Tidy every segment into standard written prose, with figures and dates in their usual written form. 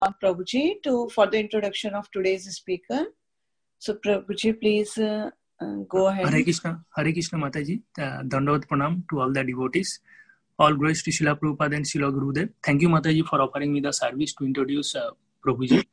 Prabhuji for the introduction of today's speaker. So Prabhuji, please go ahead. Hare Krishna Mataji. Dandavat Pranam to all the devotees. All glories to Srila Prabhupada and Srila Gurudev. Thank you Mataji for offering me the service to introduce Prabhuji.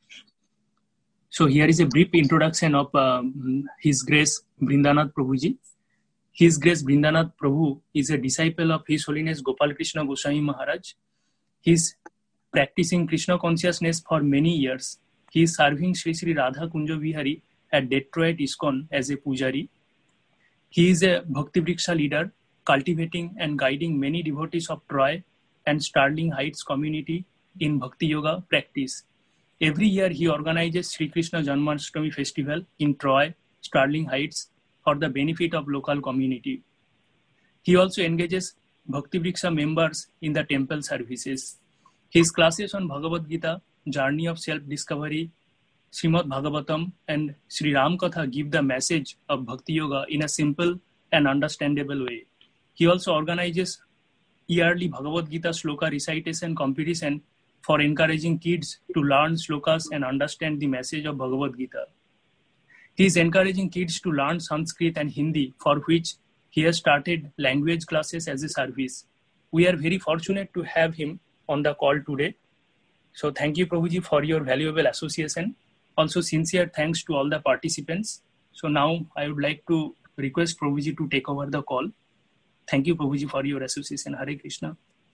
So here is a brief introduction of His Grace Vrindanath Prabhuji. His Grace Vrindanath Prabhu is a disciple of His Holiness Gopal Krishna Goswami Maharaj. He is practicing Krishna consciousness for many years. He is serving Sri Sri Radha Kunja Vihari at Detroit ISKCON as a pujari. He is a Bhakti Vriksha leader, cultivating and guiding many devotees of Troy and Sterling Heights community in Bhakti Yoga practice. Every year he organizes Sri Krishna Janmashtami festival in Troy, Sterling Heights for the benefit of local community. He also engages Bhakti Vriksha members in the temple services. His classes on Bhagavad Gita, Journey of Self-Discovery, Srimad Bhagavatam and Sri Ram Katha give the message of Bhakti Yoga in a simple and understandable way. He also organizes yearly Bhagavad Gita Shloka recitation competition for encouraging kids to learn shlokas and understand the message of Bhagavad Gita. He is encouraging kids to learn Sanskrit and Hindi, for which he has started language classes as a service. We are very fortunate to have him on the call today. So thank you Prabhuji for your valuable association. Also sincere thanks to all the participants. So now I would like to request Prabhuji to take over the call. Thank you Prabhuji for your association. Hare Krishna.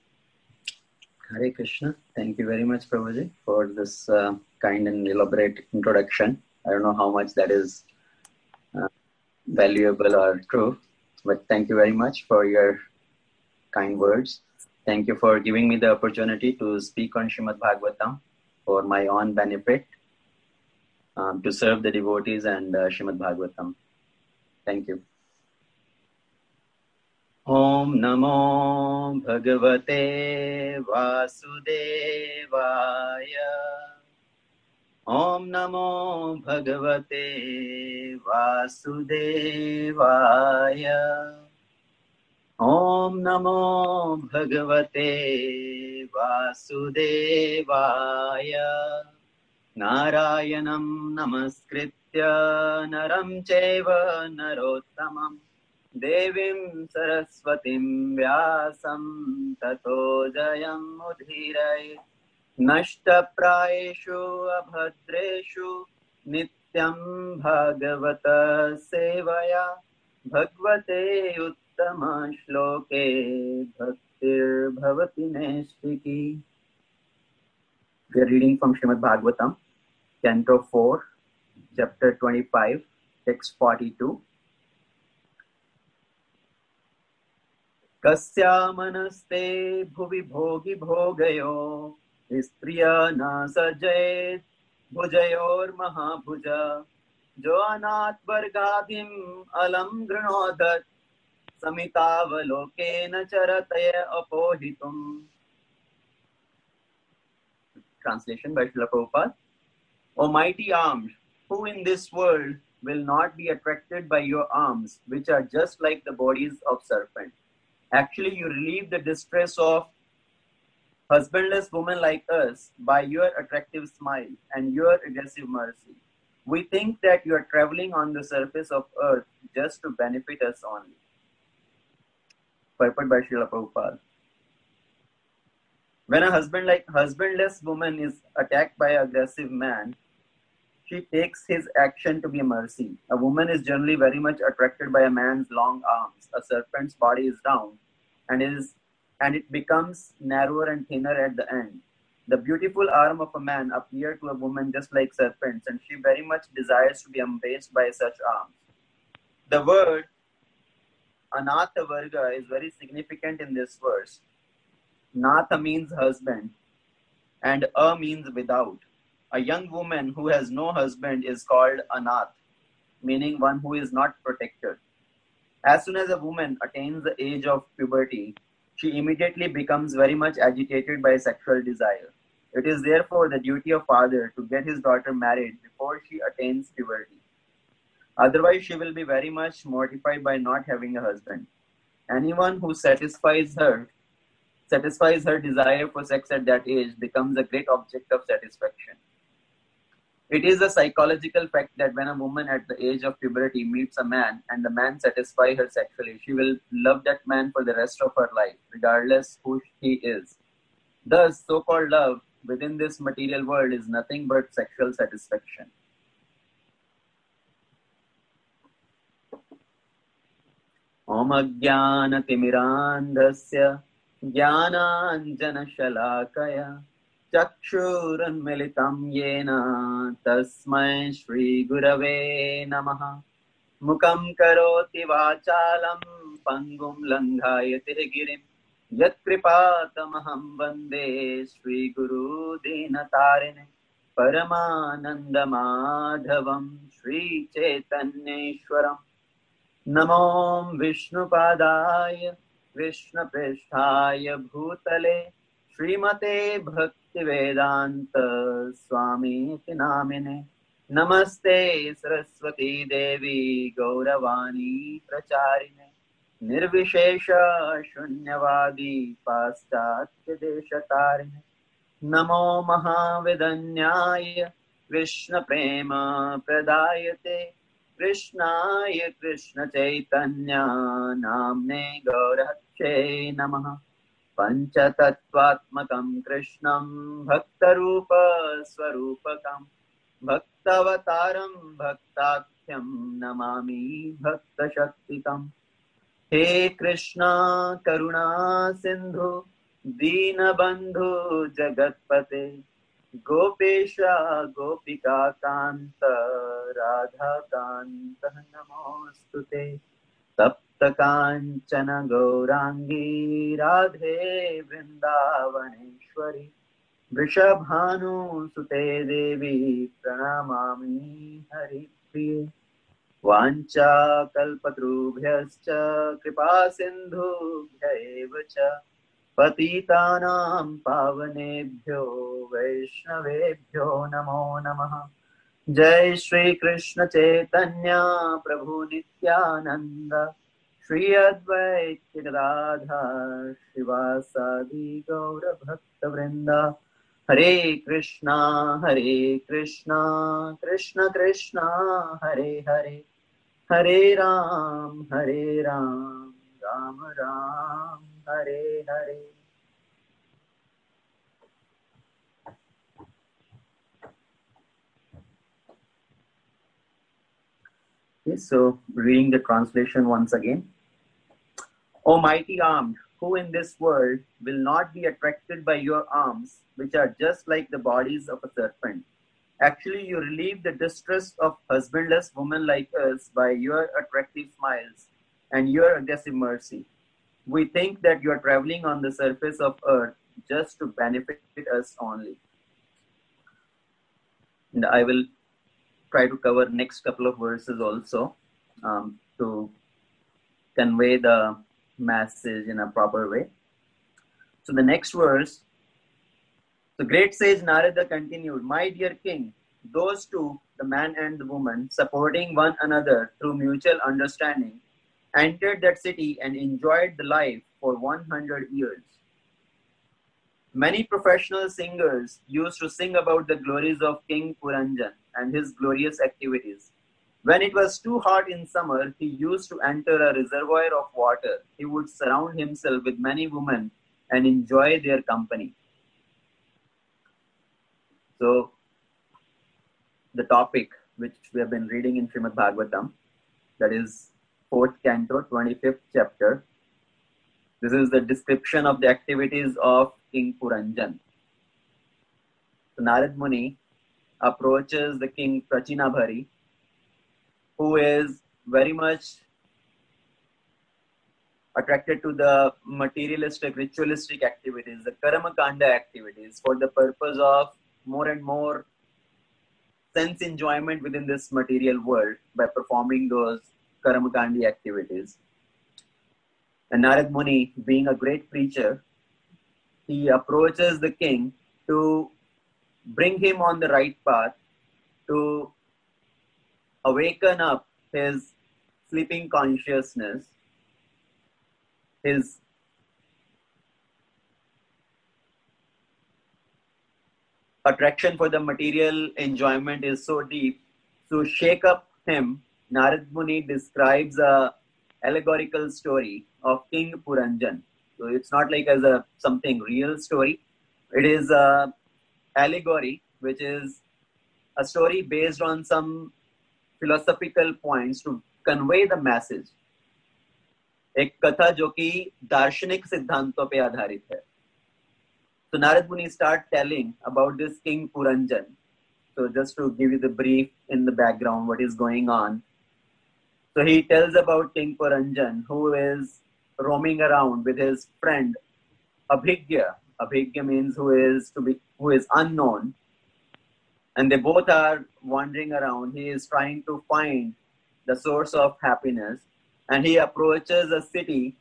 Hare Krishna. Thank you very much Prabhuji for this kind and elaborate introduction. I don't know how much that is valuable or true, but thank you very much for your kind words. Thank you for giving me the opportunity to speak on Srimad Bhagavatam for my own benefit, to serve the devotees and Srimad Bhagavatam. Thank you. Om Namo Bhagavate Vasudevaya. Om Namo Bhagavate Vasudevaya. Om Namo Bhagavate Vasudevaya. Narayanam Namaskritya Naram Chaiva Narottamam Devim Saraswatim Vyasam Tato Jayam Udhirayet Nashta Prayeshu Abhadreshu Nityam Bhagavata Sevaya Bhagavate Uttama Shloke Bhaktir Bhavati Nestiki. We are reading from Srimad Bhagavatam, Canto 4, Chapter 25, Text 42. Kasya manaste bhuvi bhogi bhogayo Istriya na sajayet bhujayor mahabhuja Jo anat vargadhim alam grinodat Samitavaloke charataya apohitum. Translation by Srila Prabhupada. O mighty arms, who in this world will not be attracted by your arms, which are just like the bodies of serpents? Actually, you relieve the distress of husbandless women like us by your attractive smile and your aggressive mercy. We think that you are traveling on the surface of earth just to benefit us only. Purport by Srila Prabhupada. When a husbandless woman is attacked by an aggressive man, she takes his action to be a mercy. A woman is generally very much attracted by a man's long arms. A serpent's body is round and it becomes narrower and thinner at the end. The beautiful arm of a man appear to a woman just like serpents, and she very much desires to be embraced by such arms. The word Anatha Varga is very significant in this verse. Natha means husband and A means without. A young woman who has no husband is called Anath, meaning one who is not protected. As soon as a woman attains the age of puberty, she immediately becomes very much agitated by sexual desire. It is therefore the duty of father to get his daughter married before she attains puberty. Otherwise, she will be very much mortified by not having a husband. Anyone who satisfies her satisfies her desire for sex at that age becomes a great object of satisfaction. It is a psychological fact that when a woman at the age of puberty meets a man and the man satisfies her sexually, she will love that man for the rest of her life, regardless who he is. Thus, so-called love within this material world is nothing but sexual satisfaction. Om Ajnanatimirandhasya Jnananjanashalakaya Chakshurunmilitam Yena Tasmai Shri Gurave Namaha Mukam Karoti Vachalam Pangum Langhayate Girim Yat Kripatamaham Vande Shri Guru Dinatarine Paramananda Madhavam Shri Chaitanyeshwaram Namo Vishnupadaya Vishnupristhaya Bhutale Srimate Bhaktivedanta Swami Namine Namaste Saraswati Devi Gauravani Pracharine Nirvishesha Shunyavadi Paschatya Deshatarine Namo Mahavedanyaya Krishna Prema Pradayate Krishnaya Krishna Chaitanya Namne Gaurache Namaha Panchatattvatmakam Krishnam Bhaktarupa Swarupakam Bhaktavataram Bhaktakyam Namami Bhaktashaktikam He Krishna Karuna Sindhu Deenabandhu Jagatpate Gopesha Gopika Kanta Radha Kanta Namostute Tapta Kanchana Gaurangi Radhe Vrindavaneshwari Vrishabhanu Sute Devi Pranamami Hari Priye Vancha Kalpatrubhyascha Kripa Sindhubhyaevacha Patitanam Pavanebhyo Vaishnavebhyo Namo Namaha Jai Shri Krishna Chaitanya Prabhu Nityananda Shri Advaita Gadadhar Shivasadi Gaura Bhakta Vrinda Hare Krishna Krishna Krishna Hare Hare Hare Ram Ram Ram Hare Hare. Okay, so reading the translation once again. O mighty armed, who in this world will not be attracted by your arms, which are just like the bodies of a serpent. Actually, you relieve the distress of husbandless women like us by your attractive smiles and your aggressive mercy. We think that you are traveling on the surface of earth just to benefit us only. And I will try to cover next couple of verses also to convey the message in a proper way. So the next verse, the great sage Narada continued, My dear king, those two, the man and the woman, supporting one another through mutual understanding, entered that city and enjoyed the life for 100 years. Many professional singers used to sing about the glories of King Puranjan and his glorious activities. When it was too hot in summer, he used to enter a reservoir of water. He would surround himself with many women and enjoy their company. So, the topic which we have been reading in Srimad Bhagavatam, that is 4th canto, 25th chapter. This is the description of the activities of King Puranjan. So Narad Muni approaches the king Prachinabhari, who is very much attracted to the materialistic, ritualistic activities, the Karmakanda activities, for the purpose of more and more sense enjoyment within this material world by performing those Karmakandi activities. And Narad Muni, being a great preacher, he approaches the king to bring him on the right path, to awaken up his sleeping consciousness, his attraction for the material enjoyment is so deep. To shake up him, Narad Muni describes a allegorical story of King Puranjan. So it's not like as a something real story. It is a allegory, which is a story based on some philosophical points to convey the message. एक कथा जो कि दार्शनिक सिद्धांतों पे आधारित है. So Narad Muni start telling about this King Puranjan. So just to give you the brief in the background, what is going on. So he tells about King Puranjan, who is roaming around with his friend Abhigya. Abhigya means who is unknown. And they both are wandering around. He is trying to find the source of happiness. And he approaches a city.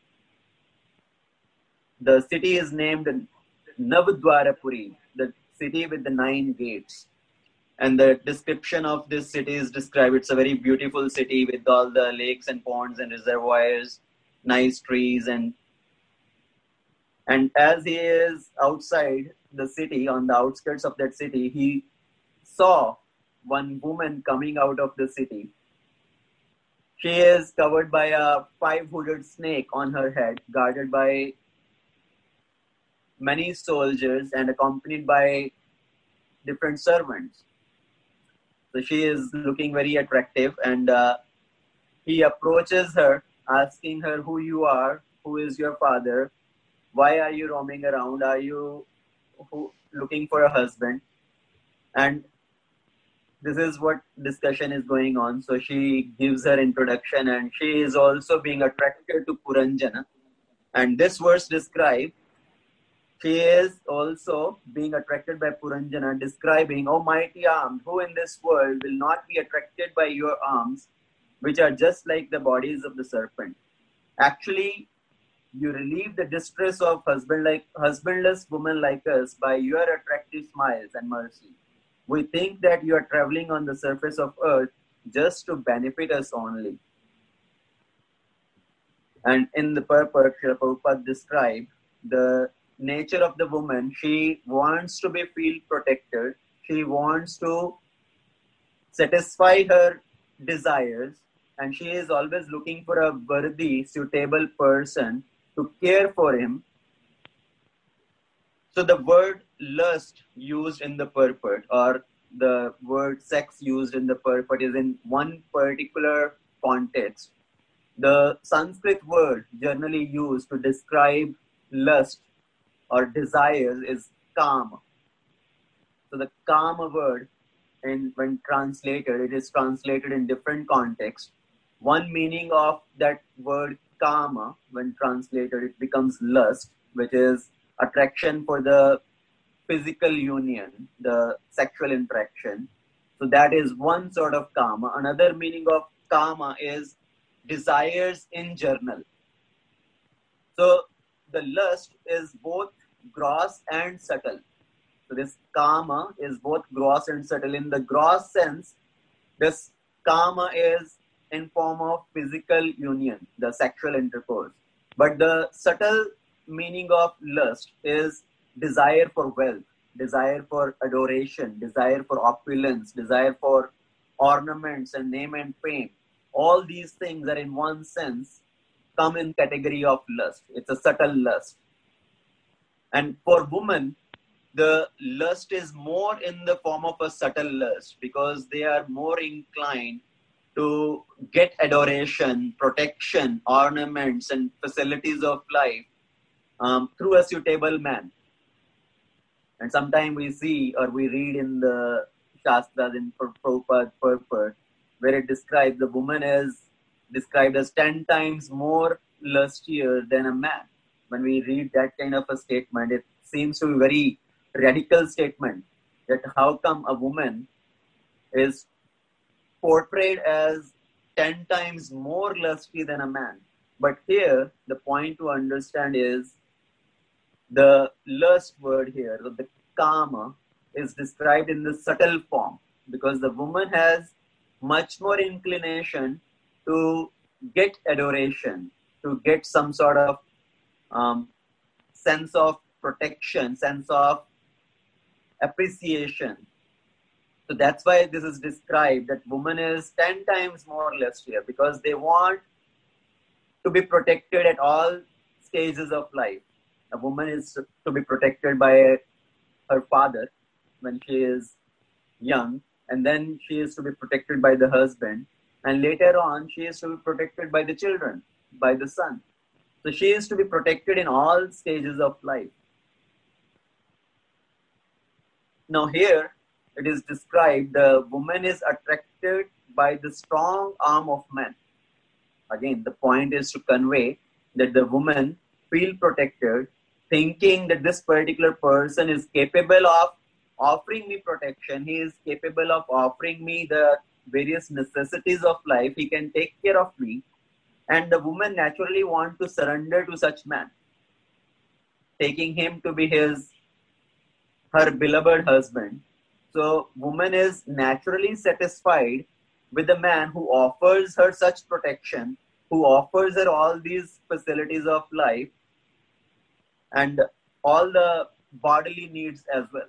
The city is named Navadwarapuri, the city with the 9 gates. And the description of this city is described. It's a very beautiful city with all the lakes and ponds and reservoirs, nice trees. And as he is outside the city, on the outskirts of that city, he saw one woman coming out of the city. She is covered by a 5-hooded snake on her head, guarded by many soldiers and accompanied by different servants. So she is looking very attractive, and he approaches her, asking her who you are, who is your father, why are you roaming around, are you looking for a husband? And this is what discussion is going on. So she gives her introduction, and she is also being attracted to Puranjana. And this verse describes, she is also being attracted by Puranjana, describing, "O mighty armed, who in this world will not be attracted by your arms, which are just like the bodies of the serpent? Actually, you relieve the distress of husbandless women like us by your attractive smiles and mercy. We think that you are traveling on the surface of earth just to benefit us only." And in the purport, Srila Prabhupada described the nature of the woman. She wants to feel protected. She wants to satisfy her desires, and she is always looking for a worthy, suitable person to care for him. So the word lust used in the purport, or the word sex used in the purport, is in one particular context. The Sanskrit word generally used to describe lust or desires is kama. So the kama word, when translated, it is translated in different contexts. One meaning of that word kama, when translated, it becomes lust, which is attraction for the physical union, the sexual interaction. So that is one sort of kama. Another meaning of kama is desires in general. So the lust is both gross and subtle. So this kama is both gross and subtle. In the gross sense, this kama is in form of physical union, the sexual intercourse. But the subtle meaning of lust is desire for wealth, desire for adoration, desire for opulence, desire for ornaments and name and fame. All these things are in one sense come in category of lust. It's a subtle lust. And for women, the lust is more in the form of a subtle lust, because they are more inclined to get adoration, protection, ornaments, and facilities of life through a suitable man. And sometimes we see or we read in the Shastras, in Prabhupada purport, where it describes the woman is described as 10 times more lustier than a man. When we read that kind of a statement, it seems to be a very radical statement, that how come a woman is portrayed as 10 times more lusty than a man. But here, the point to understand is the lust word here, the kama, is described in the subtle form, because the woman has much more inclination to get adoration, to get some sort of sense of protection, sense of appreciation. So that's why this is described that woman is 10 times more lust here, because they want to be protected at all stages of life. A woman is to be protected by her father when she is young, and then she is to be protected by the husband, and later on she is to be protected by the children, by the son. So she is to be protected in all stages of life. Now here it is described the woman is attracted by the strong arm of man. Again, the point is to convey that the woman feel protected, thinking that this particular person is capable of offering me protection. He is capable of offering me the various necessities of life. He can take care of me. And the woman naturally wants to surrender to such man, taking him to be her beloved husband. So woman is naturally satisfied with the man who offers her such protection, who offers her all these facilities of life and all the bodily needs as well.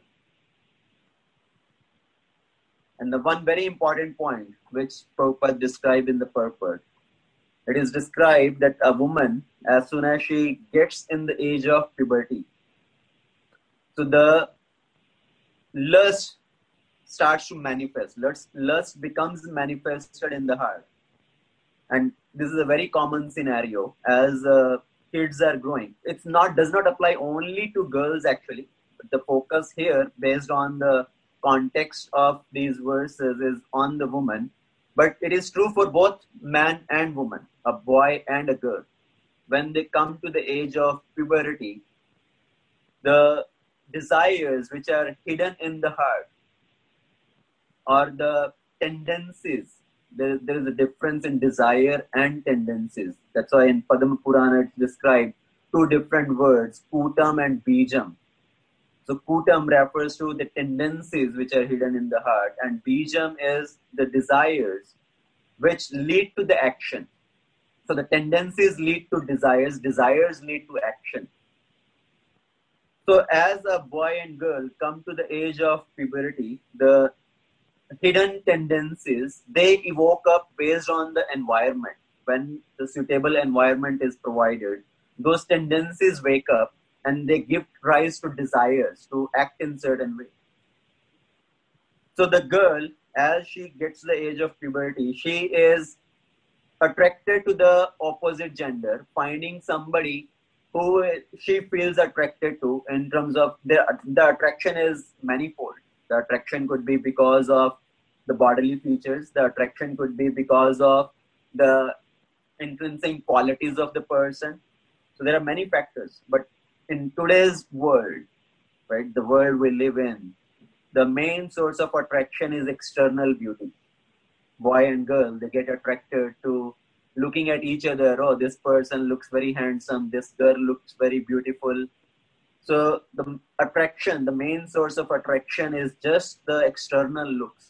And the one very important point which Prabhupada described in the purport, it is described that a woman, as soon as she gets in the age of puberty, so the lust starts to manifest. Lust becomes manifested in the heart. And this is a very common scenario as kids are growing. Does not apply only to girls actually. But the focus here, based on the context of these verses, is on the woman. But it is true for both man and woman, a boy and a girl. When they come to the age of puberty, the desires which are hidden in the heart, or the tendencies, there is a difference in desire and tendencies. That's why in Padma Purana it's described two different words, Kutam and Bijam. So Kutam refers to the tendencies which are hidden in the heart, and Bijam is the desires which lead to the action. So the tendencies lead to desires, desires lead to action. So as a boy and girl come to the age of puberty, the hidden tendencies, they evoke up based on the environment. When the suitable environment is provided, those tendencies wake up and they give rise to desires to act in certain way. So the girl, as she gets the age of puberty, she is attracted to the opposite gender, finding somebody who she feels attracted to. In terms of the attraction is manifold. The attraction could be because of the bodily features. The attraction could be because of the intrinsic qualities of the person. So there are many factors. But in today's world, right, the world we live in, the main source of attraction is external beauty. Boy and girl, they get attracted to looking at each other. Oh, this person looks very handsome. This girl looks very beautiful. So the attraction, the main source of attraction is just the external looks.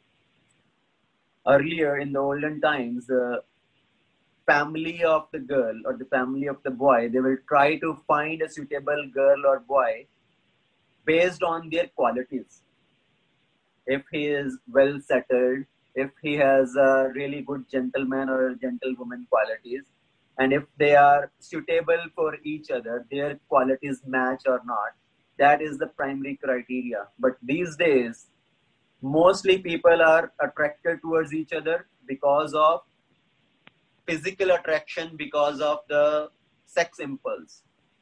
Earlier in the olden times, the family of the girl or the family of the boy, they will try to find a suitable girl or boy based on their qualities. If he is well settled, if he has a really good gentleman or gentlewoman qualities, and if they are suitable for each other, their qualities match or not, that is the primary criteria. But these days, mostly people are attracted towards each other because of physical attraction, because of the sex impulse.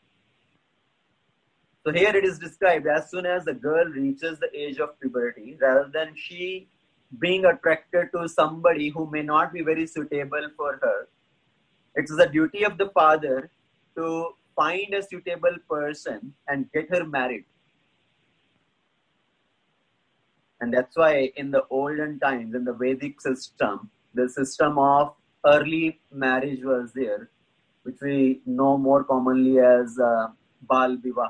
So here it is described, as soon as the girl reaches the age of puberty, rather than she being attracted to somebody who may not be very suitable for her, it is the duty of the father to find a suitable person and get her married. And that's why in the olden times, in the Vedic system, the system of early marriage was there, which we know more commonly as Bal Vivah.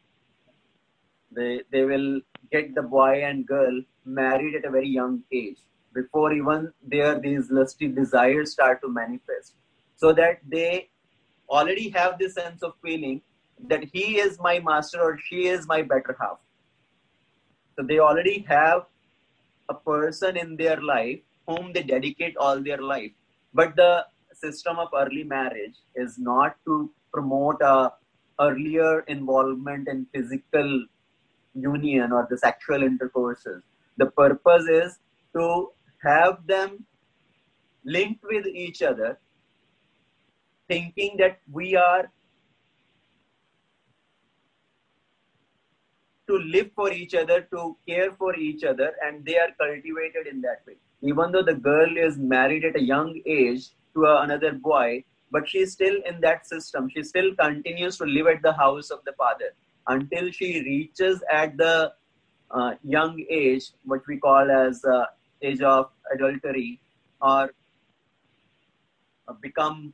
They will get the boy and girl married at a very young age, before even these lusty desires start to manifest, so that they already have this sense of feeling that he is my master or she is my better half. So they already have a person in their life whom they dedicate all their life. But the system of early marriage is not to promote a earlier involvement in physical union or the sexual intercourses. The purpose is to have them linked with each other, thinking that we are to live for each other, to care for each other, and they are cultivated in that way. Even though the girl is married at a young age to another boy, but she's still in that system. She still continues to live at the house of the father until she reaches at the young age, what we call as age of adultery, or become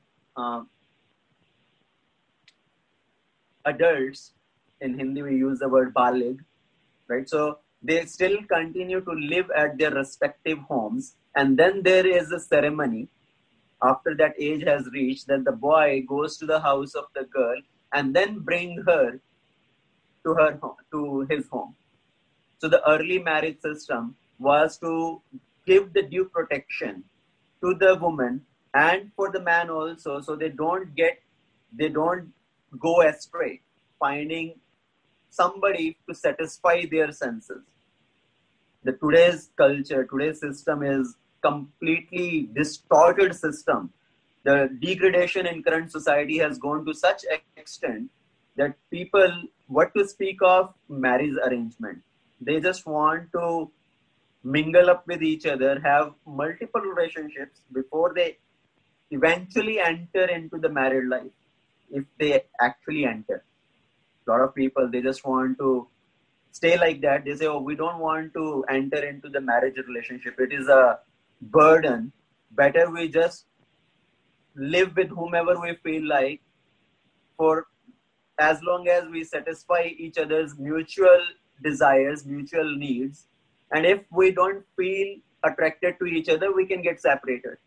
adults. In Hindi, we use the word balig, right? So they still continue to live at their respective homes. And then there is a ceremony after that age has reached, that the boy goes to the house of the girl and then bring her to his home. So the early marriage system was to give the due protection to the woman and for the man also, so they don't go astray, finding somebody to satisfy their senses. Today's culture, today's system is completely distorted system. The degradation in current society has gone to such extent that people, what to speak of marriage arrangement, they just want to mingle up with each other, have multiple relationships before they eventually enter into the married life, if they actually enter. A lot of people, they just want to stay like that. They say, oh, we don't want to enter into the marriage relationship. It is a burden. Better we just live with whomever we feel like, for as long as we satisfy each other's mutual desires, mutual needs. And if we don't feel attracted to each other, we can get separated.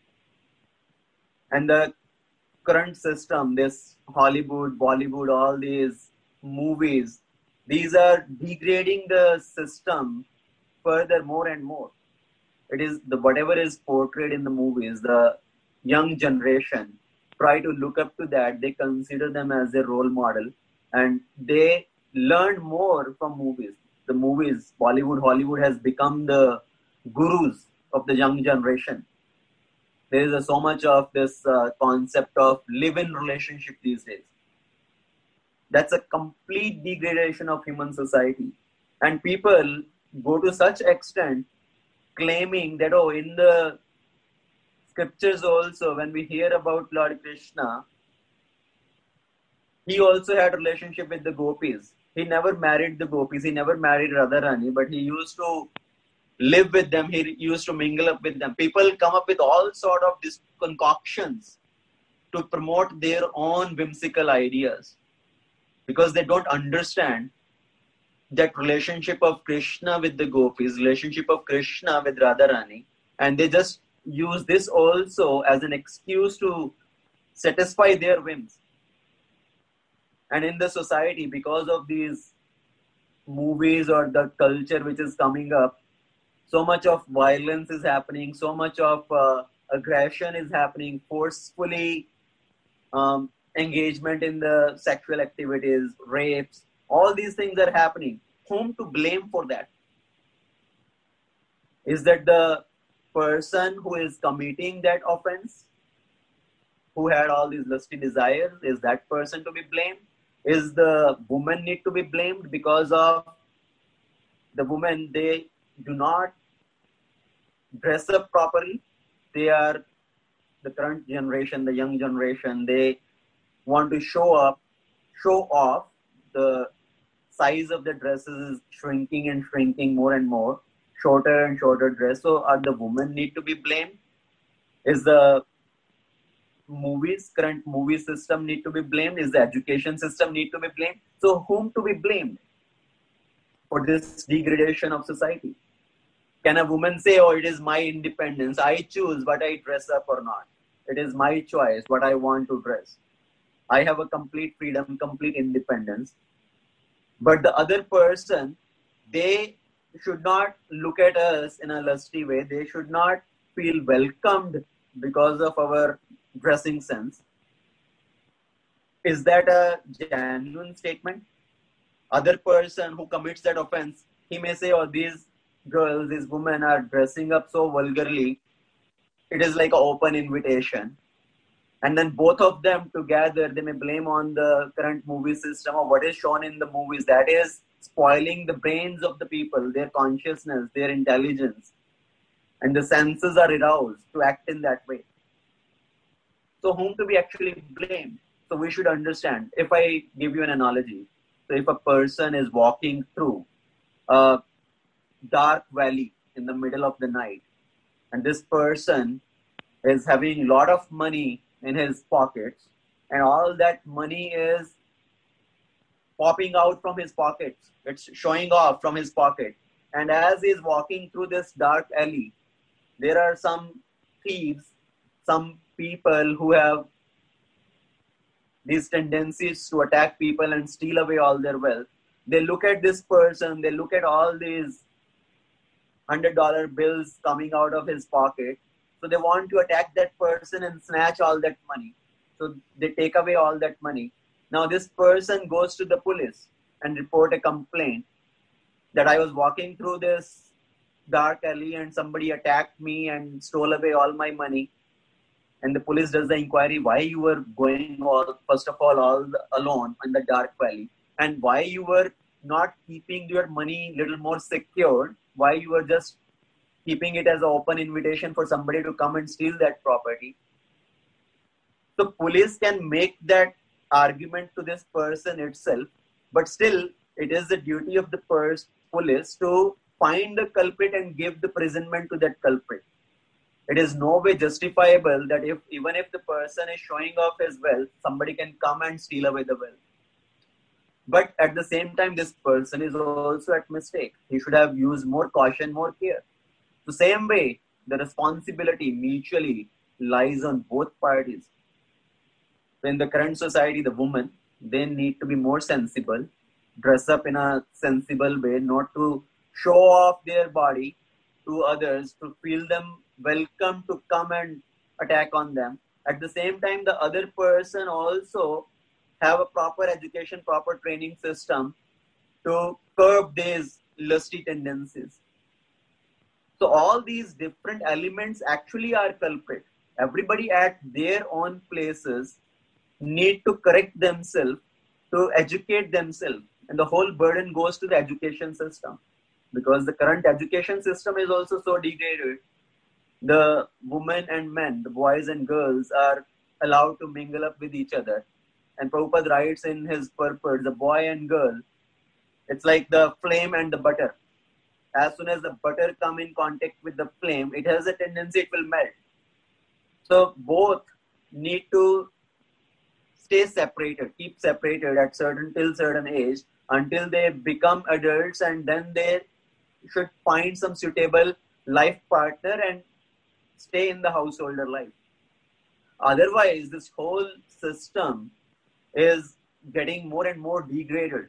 And the current system, this Hollywood, Bollywood, all these movies, these are degrading the system further more and more. It is whatever is portrayed in the movies, the young generation try to look up to that. They consider them as their role model, and they learn more from movies. The movies, Bollywood, Hollywood has become the gurus of the young generation. There is so much of this concept of live-in relationship these days. That's a complete degradation of human society. And people go to such extent claiming that, oh, in the scriptures also, when we hear about Lord Krishna, he also had a relationship with the gopis. He never married the gopis. He never married Radharani, but he used to live with them. He used to mingle up with them. People come up with all sort of these concoctions to promote their own whimsical ideas, because they don't understand that relationship of Krishna with the gopis, relationship of Krishna with Radharani, and they just use this also as an excuse to satisfy their whims. And in the society, because of these movies or the culture which is coming up, so much of violence is happening, so much of aggression is happening, forcefully engagement in the sexual activities, rapes, all these things are happening. Whom to blame for that? Is that the person who is committing that offense, who had all these lusty desires? Is that person to be blamed? Is the woman need to be blamed because of the woman, they do not dress up properly? They are the current generation, the young generation, they want to show off. The size of the dresses is shrinking and shrinking more and more, shorter and shorter dress. So are the women need to be blamed? Is the current movie system need to be blamed? Is the education system need to be blamed? So whom to be blamed for this degradation of society? Can a woman say, oh, it is my independence, I choose what I dress up or not. It is my choice what I want to dress. I have a complete freedom, complete independence. But the other person, they should not look at us in a lusty way. They should not feel welcomed because of our dressing sense. Is that a genuine statement? Other person who commits that offense, he may say, oh, these girls, these women are dressing up so vulgarly. It is like an open invitation. And then both of them together, they may blame on the current movie system or what is shown in the movies. That is spoiling the brains of the people, their consciousness, their intelligence. And the senses are aroused to act in that way. So whom do we actually blame? So we should understand. If I give you an analogy, so if a person is walking through a dark valley in the middle of the night, and this person is having a lot of money in his pockets, and all that money is popping out from his pockets. It's showing off from his pocket. And as he's walking through this dark alley, there are some thieves, some people who have these tendencies to attack people and steal away all their wealth. They look at this person, they look at all these $100 bills coming out of his pocket. So they want to attack that person and snatch all that money. So they take away all that money. Now this person goes to the police and report a complaint that I was walking through this dark alley and somebody attacked me and stole away all my money. And the police does the inquiry why you were going first of all alone in the dark valley, and why you were not keeping your money a little more secured, why you were just keeping it as an open invitation for somebody to come and steal that property. So police can make that argument to this person itself, but still it is the duty of the police to find the culprit and give the imprisonment to that culprit. It is no way justifiable that even if the person is showing off his wealth, somebody can come and steal away the wealth. But at the same time, this person is also at mistake. He should have used more caution, more care. The same way, the responsibility mutually lies on both parties. So in the current society, the women, they need to be more sensible, dress up in a sensible way, not to show off their body to others, to feel them welcome to come and attack on them. At the same time, the other person also have a proper education, proper training system to curb these lusty tendencies. So all these different elements actually are culprit. Everybody at their own places need to correct themselves, to educate themselves. And the whole burden goes to the education system, because the current education system is also so degraded. The women and men, the boys and girls are allowed to mingle up with each other. And Prabhupada writes in his purport, the boy and girl, it's like the flame and the butter. As soon as the butter come in contact with the flame, it has a tendency it will melt. So both need to stay separated, keep separated at till certain age, until they become adults, and then they should find some suitable life partner and stay in the householder life. Otherwise, this whole system is getting more and more degraded.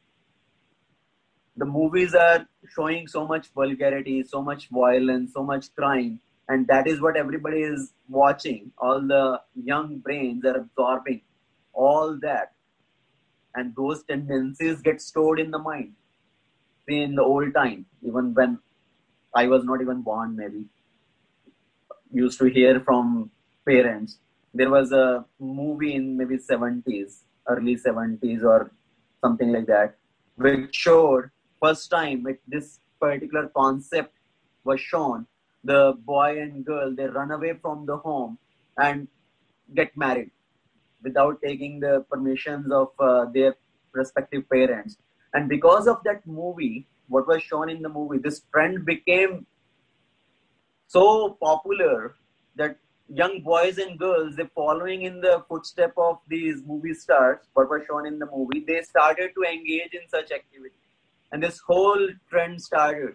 The movies are showing so much vulgarity, so much violence, so much crime, and that is what everybody is watching. All the young brains are absorbing all that, and those tendencies get stored in the mind. In the old time, even when I was not even born, maybe, used to hear from parents, there was a movie in maybe 70s, early 70s or something like that, which showed first time this particular concept was shown. The boy and girl, they run away from the home and get married without taking the permissions of their respective parents. And because of that movie, what was shown in the movie, this trend became so popular that young boys and girls, they following in the footsteps of these movie stars, what was shown in the movie, they started to engage in such activity. And this whole trend started.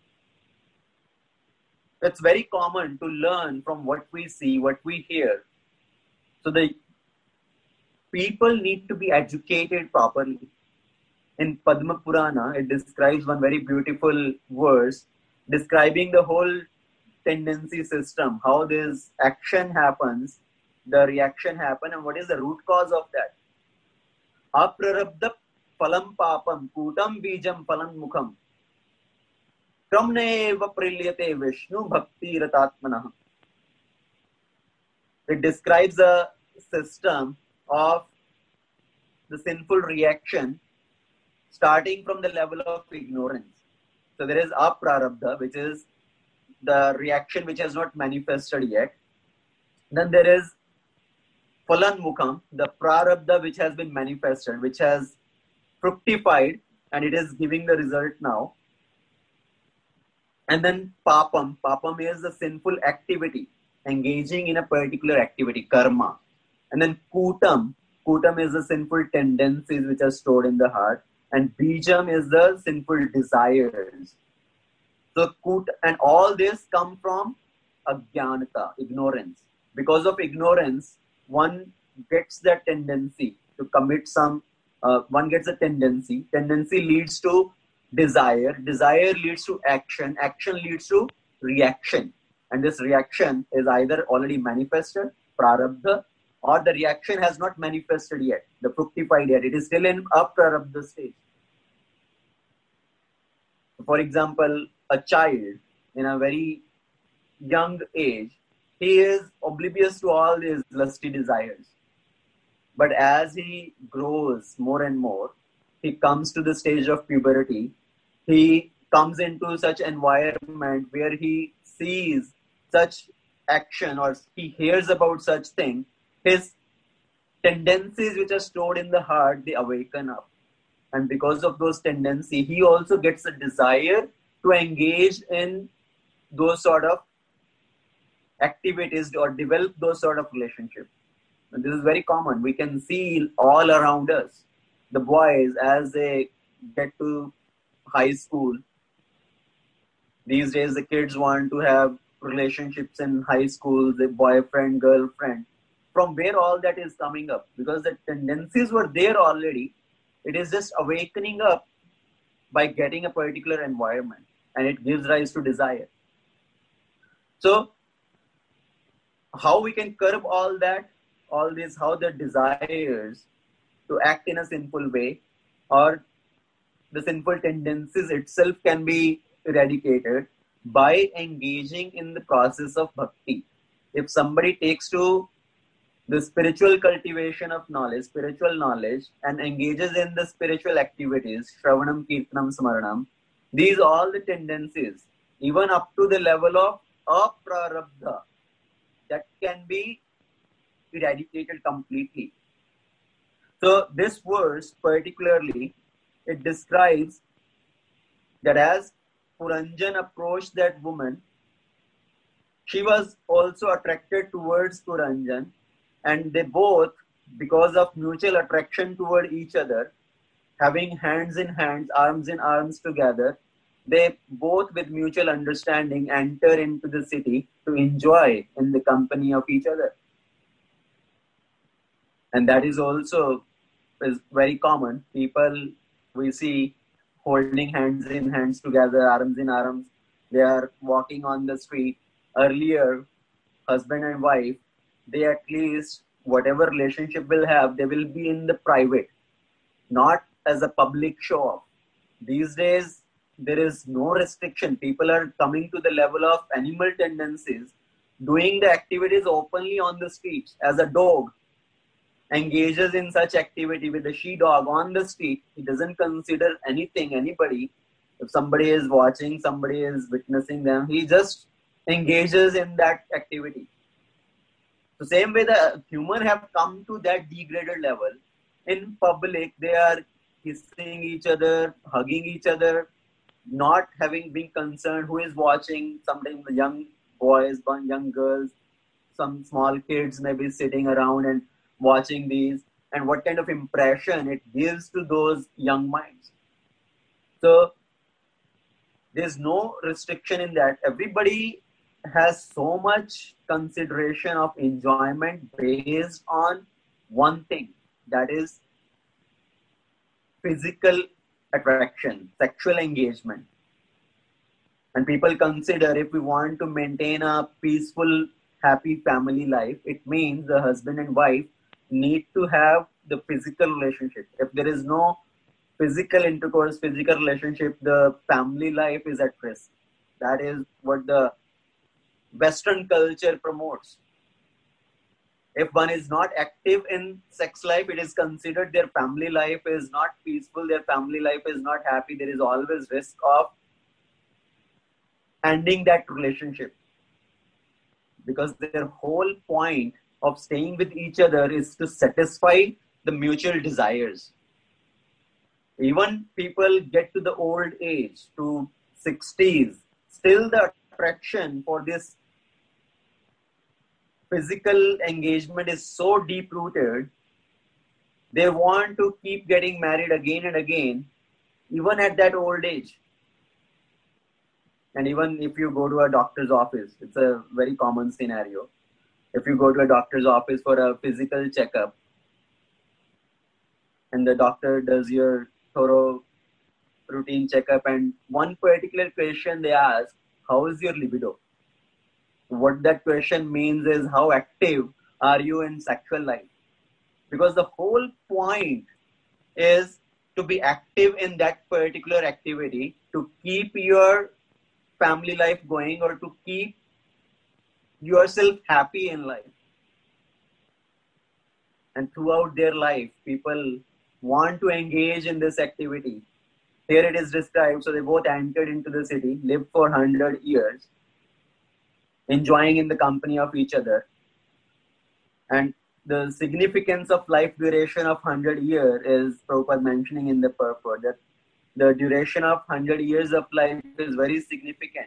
It's very common to learn from what we see, what we hear. So the people need to be educated properly. in Padma Purana, it describes one very beautiful verse describing the whole tendency system, how this action happens, the reaction happen, and what is the root cause of that. Aprarabdha phalam papam kutam bijam phalam mukham kramneva prilyate Vishnu bhakti ratatmanah. It describes a system of the sinful reaction starting from the level of ignorance. So there is aprarabdha, which is the reaction which has not manifested yet. Then there is phalan mukham, the prarabdha which has been manifested, which has fructified and it is giving the result now. And then papam, papam is the sinful activity, engaging in a particular activity, karma. And then kutam, kutam is the sinful tendencies which are stored in the heart. And bijam is the sinful desires. So and all this come from ajnanata, ignorance. Because of ignorance, one gets that tendency to commit one gets a tendency. Tendency leads to desire. Desire leads to action. Action leads to reaction. And this reaction is either already manifested, prarabdha, or the reaction has not manifested yet, the fructified yet. It is still in a prarabdha stage. For example, a child in a very young age, he is oblivious to all his lusty desires. But as he grows more and more, he comes to the stage of puberty. He comes into such environment where he sees such action or he hears about such thing. His tendencies which are stored in the heart, they awaken up. And because of those tendencies, he also gets a desire to engage in those sort of activities or develop those sort of relationships. And this is very common. We can see all around us. The boys, as they get to high school, these days the kids want to have relationships in high school, the boyfriend, girlfriend. From where all that is coming up? Because the tendencies were there already. It is just awakening up by getting a particular environment, and it gives rise to desire. So, how we can curb all that, all this, how the desires to act in a sinful way or the sinful tendencies itself can be eradicated by engaging in the process of bhakti. If somebody takes to the spiritual cultivation of knowledge, spiritual knowledge, and engages in the spiritual activities, Shravanam, Kirtanam, Smaranam, these all the tendencies, even up to the level of aprarabdha, that can be eradicated completely. So this verse particularly, it describes that as Puranjan approached that woman, she was also attracted towards Puranjan, and they both, because of mutual attraction toward each other, having hands in hands, arms in arms together, they both with mutual understanding enter into the city to enjoy in the company of each other. And that is also is very common. People we see holding hands in hands together, arms in arms. They are walking on the street. Earlier, husband and wife, they at least, whatever relationship will have, they will be in the private, not as a public show-off. These days, there is no restriction. People are coming to the level of animal tendencies, doing the activities openly on the streets. As a dog engages in such activity with a she-dog on the street, he doesn't consider anything, anybody. If somebody is watching, somebody is witnessing them, he just engages in that activity. So same way the human have come to that degraded level. In public, they are kissing each other, hugging each other, not having been concerned who is watching. Sometimes the young boys, young girls, some small kids may be sitting around and watching these, and what kind of impression it gives to those young minds. So there's no restriction in that. Everybody has so much consideration of enjoyment based on one thing, that is physical attraction, sexual engagement. And people consider if we want to maintain a peaceful, happy family life, it means the husband and wife need to have the physical relationship. If there is no physical intercourse, physical relationship, the family life is at risk. That is what the Western culture promotes. If one is not active in sex life, it is considered their family life is not peaceful, their family life is not happy. There is always risk of ending that relationship. Because their whole point of staying with each other is to satisfy the mutual desires. Even people get to the old age, to 60s, still the attraction for this physical engagement is so deep-rooted, they want to keep getting married again and again, even at that old age. And even if you go to a doctor's office, it's a very common scenario. If you go to a doctor's office for a physical checkup, and the doctor does your thorough routine checkup, and one particular question they ask, how is your libido? What that question means is how active are you in sexual life? Because the whole point is to be active in that particular activity, to keep your family life going or to keep yourself happy in life. And throughout their life, people want to engage in this activity. Here it is described, so they both entered into the city, lived for 100 years, enjoying in the company of each other. And the significance of life duration of 100 years is Prabhupada mentioning in the purport that the duration of 100 years of life is very significant.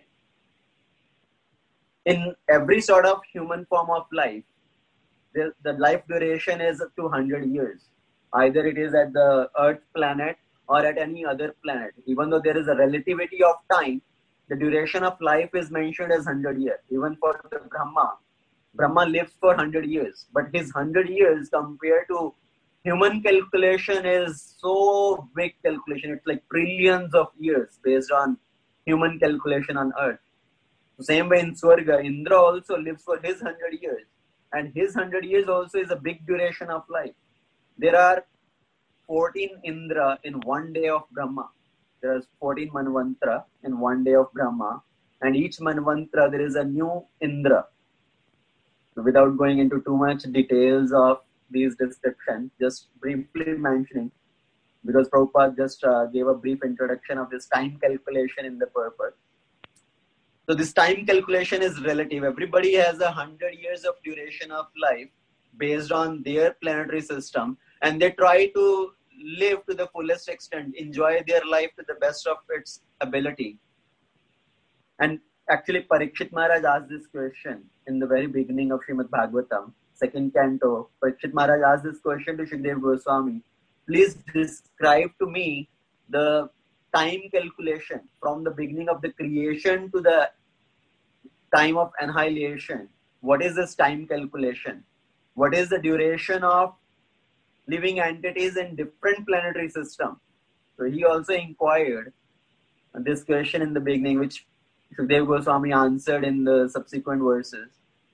In every sort of human form of life, the life duration is 200 years. Either it is at the Earth planet or at any other planet. Even though there is a relativity of time, the duration of life is mentioned as 100 years. Even for the Brahma lives for 100 years. But his 100 years compared to human calculation is so big calculation. It's like trillions of years based on human calculation on Earth. The same way in Swarga, Indra also lives for his 100 years. And his 100 years also is a big duration of life. There are 14 Indra in one day of Brahma. There are 14 Manvantra in one day of Brahma. And each Manvantra, there is a new Indra. So without going into too much details of these descriptions, just briefly mentioning, because Prabhupada just gave a brief introduction of this time calculation in the purport. So this time calculation is relative. Everybody has 100 years of duration of life based on their planetary system, and they try to live to the fullest extent, enjoy their life to the best of its ability. And actually, Parikshit Maharaj asked this question in the very beginning of Srimad Bhagavatam, second canto. Parikshit Maharaj asked this question to Shukdev Goswami. Please describe to me the time calculation from the beginning of the creation to the time of annihilation. What is this time calculation? What is the duration of living entities in different planetary systems? So he also inquired this question in the beginning, which Shukdev Goswami answered in the subsequent verses.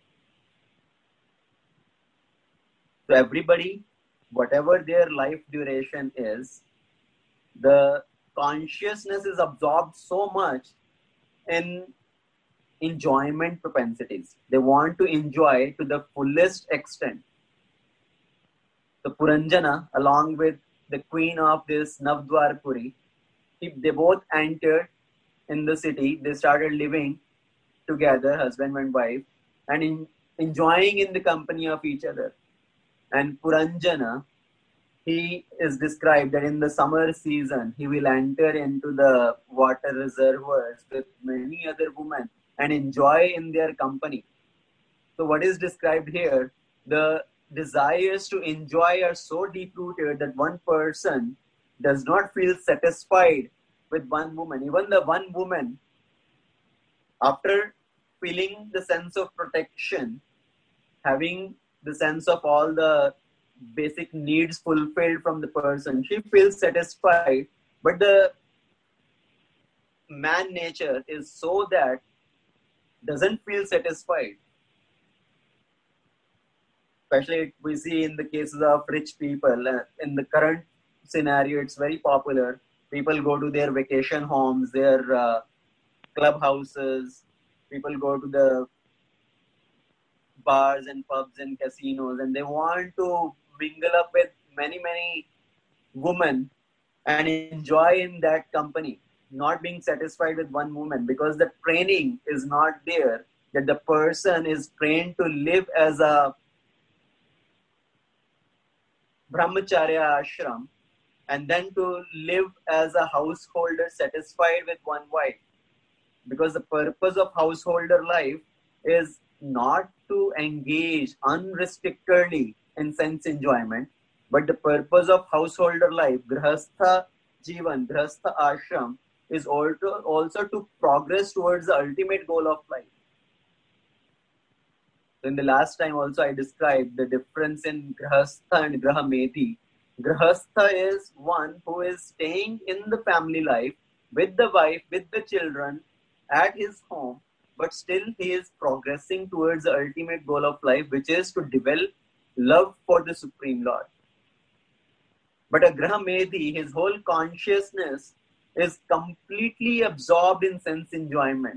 So everybody, whatever their life duration is, the consciousness is absorbed so much in enjoyment propensities. They want to enjoy to the fullest extent. The Puranjana, along with the queen of this Navdwarpuri, they both entered in the city. They started living together, husband and wife, and enjoying in the company of each other. And Puranjana, he is described that in the summer season, he will enter into the water reservoirs with many other women and enjoy in their company. So what is described here, the desires to enjoy are so deep-rooted that one person does not feel satisfied with one woman. Even the one woman, after feeling the sense of protection, having the sense of all the basic needs fulfilled from the person, she feels satisfied, But the man nature is so that doesn't feel satisfied. Especially we see in the cases of rich people. In the current scenario, it's very popular. People go to their vacation homes, their clubhouses. People go to the bars and pubs and casinos, and they want to mingle up with many, many women and enjoy in that company, not being satisfied with one woman, because the training is not there, that the person is trained to live as a brahmacharya ashram and then to live as a householder satisfied with one wife. Because the purpose of householder life is not to engage unrestrictedly in sense enjoyment, but the purpose of householder life, grihastha jivan, grihastha ashram, is also to progress towards the ultimate goal of life. In the last time also I described the difference in grihastha and grahamedhi. Grihastha is one who is staying in the family life with the wife, with the children, at his home, but still he is progressing towards the ultimate goal of life, which is to develop love for the Supreme Lord. But a grahamedhi, his whole consciousness is completely absorbed in sense enjoyment,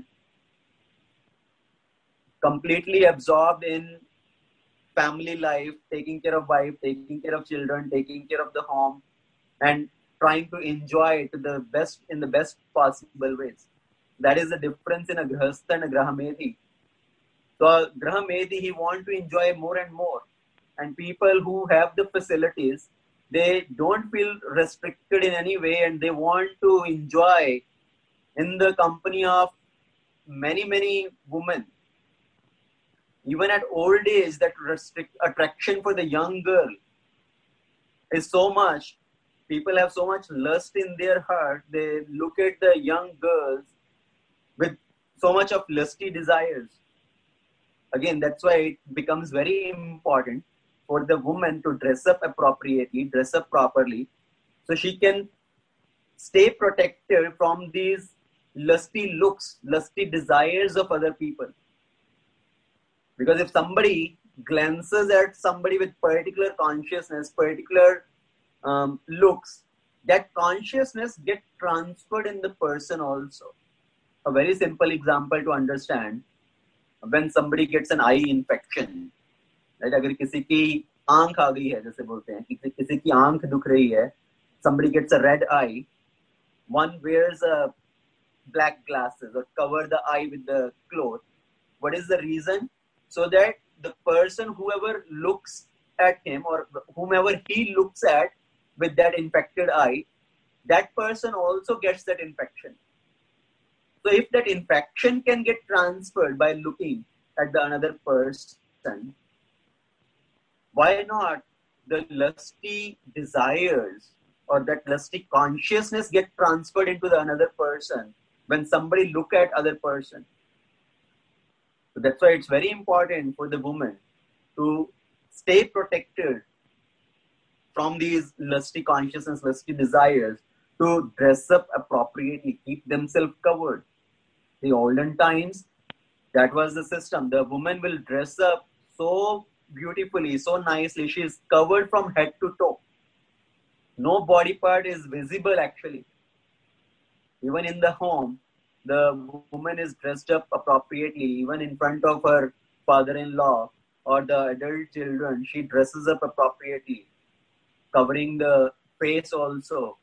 completely absorbed in family life, taking care of wife, taking care of children, taking care of the home, and trying to enjoy it in the best possible ways. That is the difference in a grihastha and a grahamedhi. So a grahamedhi, he wants to enjoy more and more. And people who have the facilities, they don't feel restricted in any way, and they want to enjoy in the company of many, many women. Even at old age, that attraction for the young girl is so much. People have so much lust in their heart. They look at the young girls with so much of lusty desires. Again, that's why it becomes very important for the woman to dress up appropriately, dress up properly, so she can stay protected from these lusty looks, lusty desires of other people. Because if somebody glances at somebody with particular consciousness, particular looks, that consciousness gets transferred in the person also. A very simple example to understand, when somebody gets an eye infection, right? अगर किसी की आंख आ गई है, जैसे बोलते हैं, किसी की आंख दुख रही है, somebody gets a red eye, one wears a black glasses or cover the eye with the cloth. What is the reason? So that the person, whoever looks at him or whomever he looks at with that infected eye, that person also gets that infection. So if that infection can get transferred by looking at the another person, why not the lusty desires or that lusty consciousness get transferred into the another person when somebody look at other person? So that's why it's very important for the woman to stay protected from these lusty consciousness, lusty desires, to dress up appropriately, keep themselves covered. The olden times, that was the system. The woman will dress up so beautifully, so nicely. She is covered from head to toe. No body part is visible actually. Even in the home, the woman is dressed up appropriately. Even in front of her father-in-law or the adult children, she dresses up appropriately, covering the face also.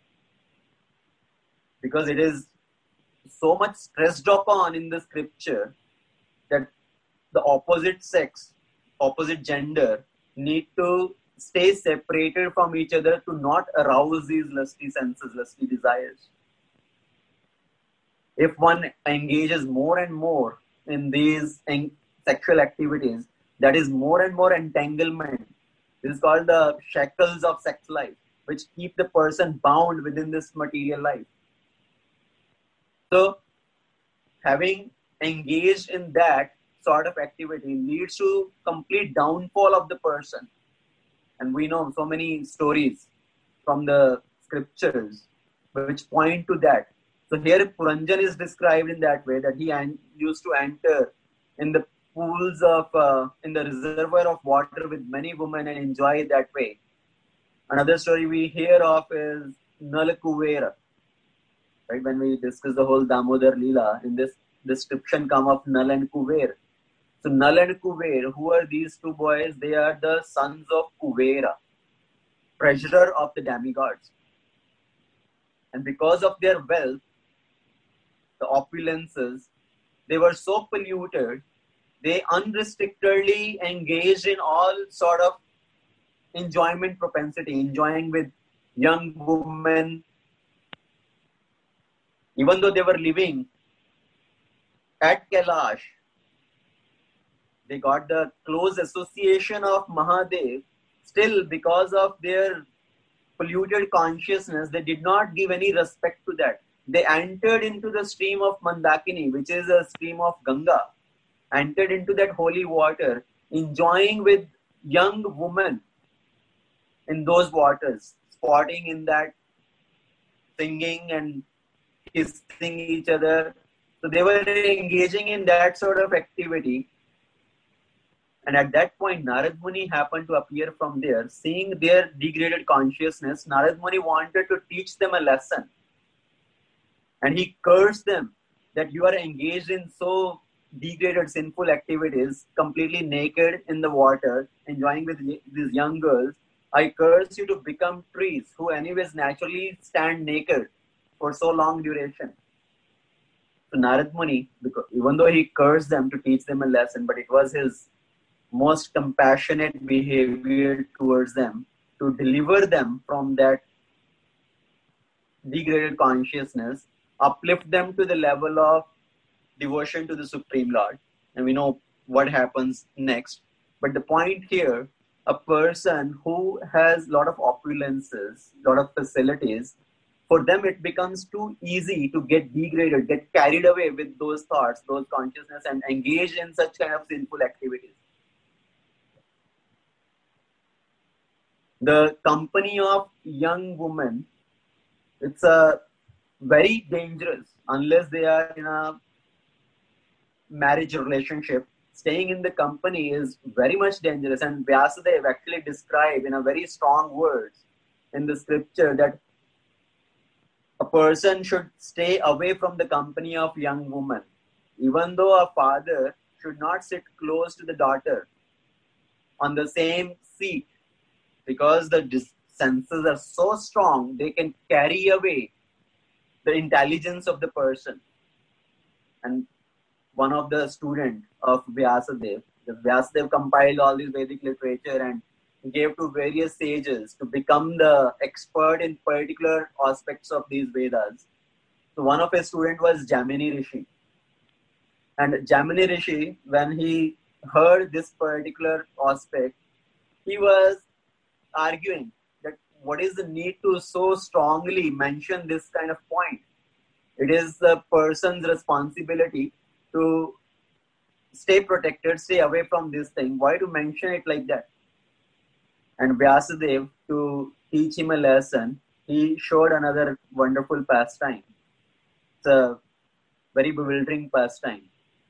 Because it is so much stressed upon in the scripture that the opposite sex, opposite gender need to stay separated from each other to not arouse these lusty senses, lusty desires. If one engages more and more in these sexual activities, that is more and more entanglement. This is called the shackles of sex life, which keep the person bound within this material life. So, having engaged in that sort of activity leads to complete downfall of the person. And we know so many stories from the scriptures which point to that. So here Puranjan is described in that way, that he used to enter in the pools of, in the reservoir of water with many women and enjoy it that way. Another story we hear of is Nalakuvera. Right, when we discuss the whole Damodar Leela, in this description come of Nal and Kuver. So Nal and Kuver, who are these two boys? They are the sons of Kuvera, treasurer of the demigods. And because of their wealth, the opulences, they were so polluted, they unrestrictedly engaged in all sort of enjoyment propensity, enjoying with young women. Even though they were living at Kailash, they got the close association of Mahadev. Still, because of their polluted consciousness, they did not give any respect to that. They entered into the stream of Mandakini, which is a stream of Ganga, entered into that holy water, enjoying with young women in those waters, spotting in that, singing and kissing each other. So they were engaging in that sort of activity. And at that point, Narad Muni happened to appear from there. Seeing their degraded consciousness, Narad Muni wanted to teach them a lesson. And he cursed them that you are engaged in so degraded, sinful activities, completely naked in the water, enjoying with these young girls. I curse you to become trees who anyways naturally stand naked for so long duration. So Narad Muni, even though he cursed them to teach them a lesson, but it was his most compassionate behavior towards them to deliver them from that degraded consciousness, uplift them to the level of devotion to the Supreme Lord. And we know what happens next. But the point here, a person who has a lot of opulences, a lot of facilities, for them it becomes too easy to get degraded, get carried away with those thoughts, those consciousness, and engage in such kind of sinful activities. The company of young women, it's a very dangerous unless they are in a marriage relationship. Staying in the company is very much dangerous, and Vyasadeva actually described in a very strong words in the scripture that a person should stay away from the company of young women. Even though a father should not sit close to the daughter on the same seat, because the senses are so strong, they can carry away the intelligence of the person. And one of the students of Vyasadeva, Vyasadeva compiled all this Vedic literature and gave to various sages to become the expert in particular aspects of these Vedas. So one of his students was Jamini Rishi. And Jamini Rishi, when he heard this particular aspect, he was arguing that what is the need to so strongly mention this kind of point? It is the person's responsibility to stay protected, stay away from this thing. Why to mention it like that? And Vyasadeva, to teach him a lesson, he showed another wonderful pastime. It's a very bewildering pastime.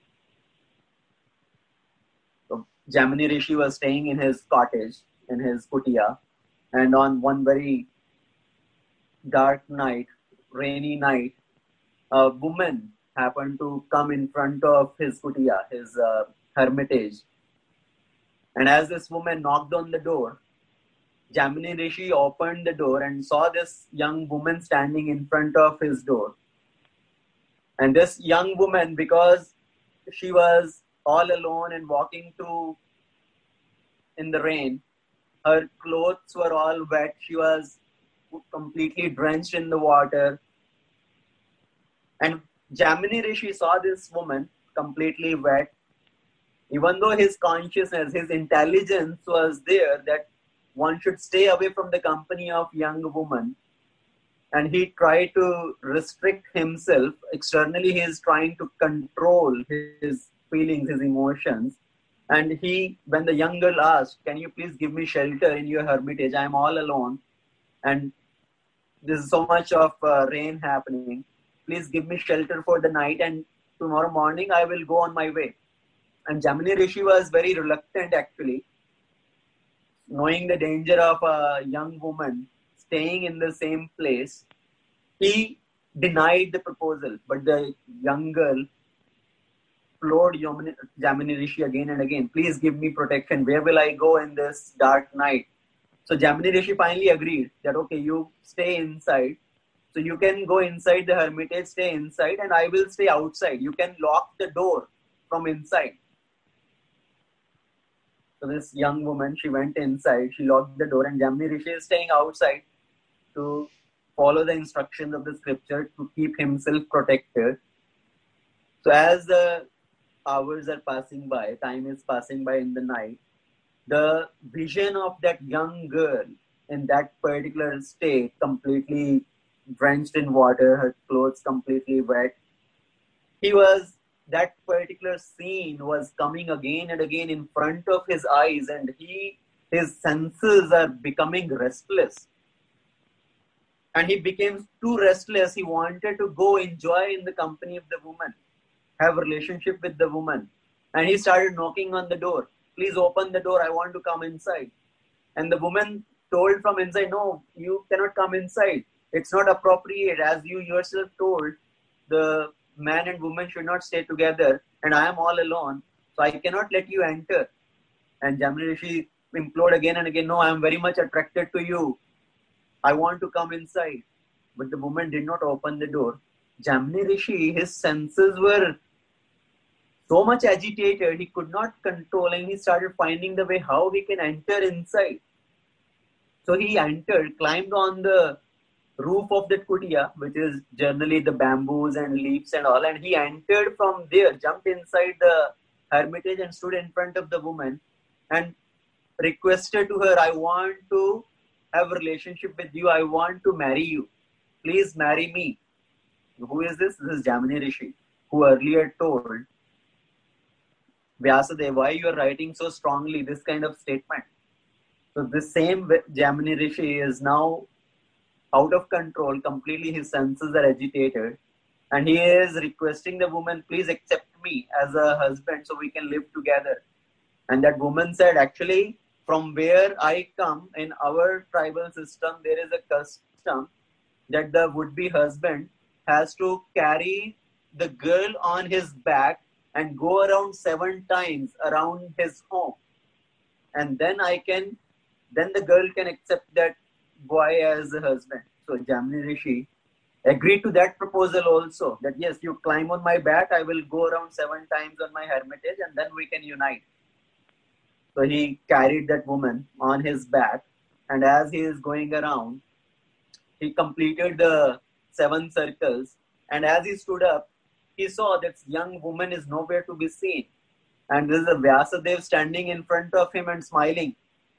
So Jamini Rishi was staying in his cottage, in his kutia, and on one very dark night, rainy night, a woman happened to come in front of his kutia, his hermitage. And as this woman knocked on the door, Jamini Rishi opened the door and saw this young woman standing in front of his door. And this young woman, because she was all alone and walking through in the rain, her clothes were all wet. She was completely drenched in the water. And Jamini Rishi saw this woman completely wet. Even though his consciousness, his intelligence was there that one should stay away from the company of young women, and he tried to restrict himself. Externally, he is trying to control his feelings, his emotions. And he, when the young girl asked, "Can you please give me shelter in your hermitage? I am all alone." And there's so much of rain happening. Please give me shelter for the night, and tomorrow morning I will go on my way. And Jamini Rishi was very reluctant, actually, knowing the danger of a young woman staying in the same place. He denied the proposal, but the young girl implored Jamini Rishi again and again, please give me protection. Where will I go in this dark night? So Jamini Rishi finally agreed that, okay, you stay inside. So you can go inside the hermitage, stay inside, and I will stay outside. You can lock the door from inside. So this young woman, she went inside, she locked the door, and Jamini Rishi is staying outside to follow the instructions of the scripture to keep himself protected. So as the hours are passing by, time is passing by in the night, the vision of that young girl in that particular state, completely drenched in water, her clothes completely wet, that particular scene was coming again and again in front of his eyes, and his senses are becoming restless. And he became too restless. He wanted to go enjoy in the company of the woman, have a relationship with the woman. And he started knocking on the door. Please open the door. I want to come inside. And the woman told from inside, no, you cannot come inside. It's not appropriate. As you yourself told, the man and woman should not stay together. And I am all alone. So I cannot let you enter. And Jamini Rishi implored again and again, no, I am very much attracted to you. I want to come inside. But the woman did not open the door. Jamini Rishi, his senses were so much agitated, he could not control, and he started finding the way how he can enter inside. So he entered, climbed on the roof of that kutia, which is generally the bamboos and leaves and all, and he entered from there, jumped inside the hermitage and stood in front of the woman and requested to her, I want to have a relationship with you. I want to marry you. Please marry me. Who is this? This is Jamini Rishi, who earlier told Vyasadeva, why you are writing so strongly this kind of statement? So this same Jamini Rishi is now out of control, completely his senses are agitated, and he is requesting the woman, please accept me as a husband so we can live together. And that woman said, actually, from where I come, in our tribal system, there is a custom that the would-be husband has to carry the girl on his back and go around 7 times around his home. And then the girl can accept that boy as a husband. So Jamini Rishi agreed to that proposal also, that yes, you climb on my back, I will go around 7 times on my hermitage, and then we can unite. So he carried that woman on his back, and as he is going around, he completed the 7 circles, and as he stood up, he saw that young woman is nowhere to be seen. And this is a Vyasadeva standing in front of him and smiling.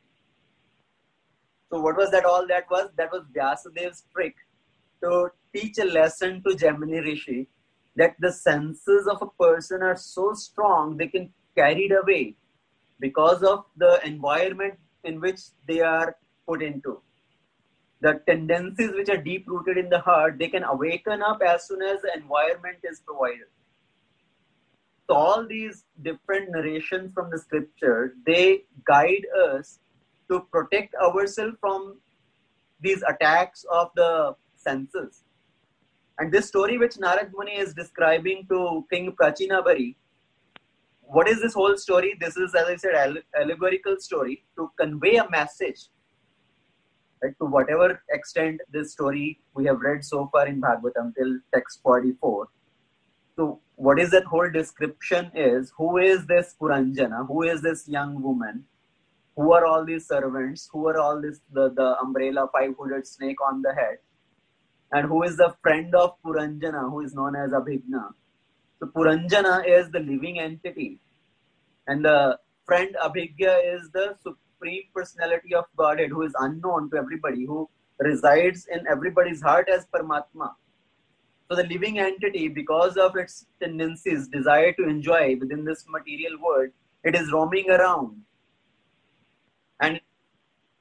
So what was that all that was? That was Vyasadeva's trick to teach a lesson to Jamini Rishi that the senses of a person are so strong, they can carry it away because of the environment in which they are put into. The tendencies which are deep-rooted in the heart, they can awaken up as soon as the environment is provided. So all these different narrations from the scripture, they guide us to protect ourselves from these attacks of the senses. And this story which Narad Muni is describing to King Prachinabari, what is this whole story? This is, as I said, allegorical story to convey a message. Right, to whatever extent this story we have read so far in Bhagavatam till text 44. So what is that whole description is, who is this Puranjana? Who is this young woman? Who are all these servants? Who are all this, the umbrella 5-hooded snake on the head? And who is the friend of Puranjana, who is known as Abhigna? So Puranjana is the living entity. And the friend Abhigya is the Supreme Personality of Godhead, who is unknown to everybody, who resides in everybody's heart as Paramatma. So the living entity, because of its tendencies, desire to enjoy within this material world, it is roaming around. And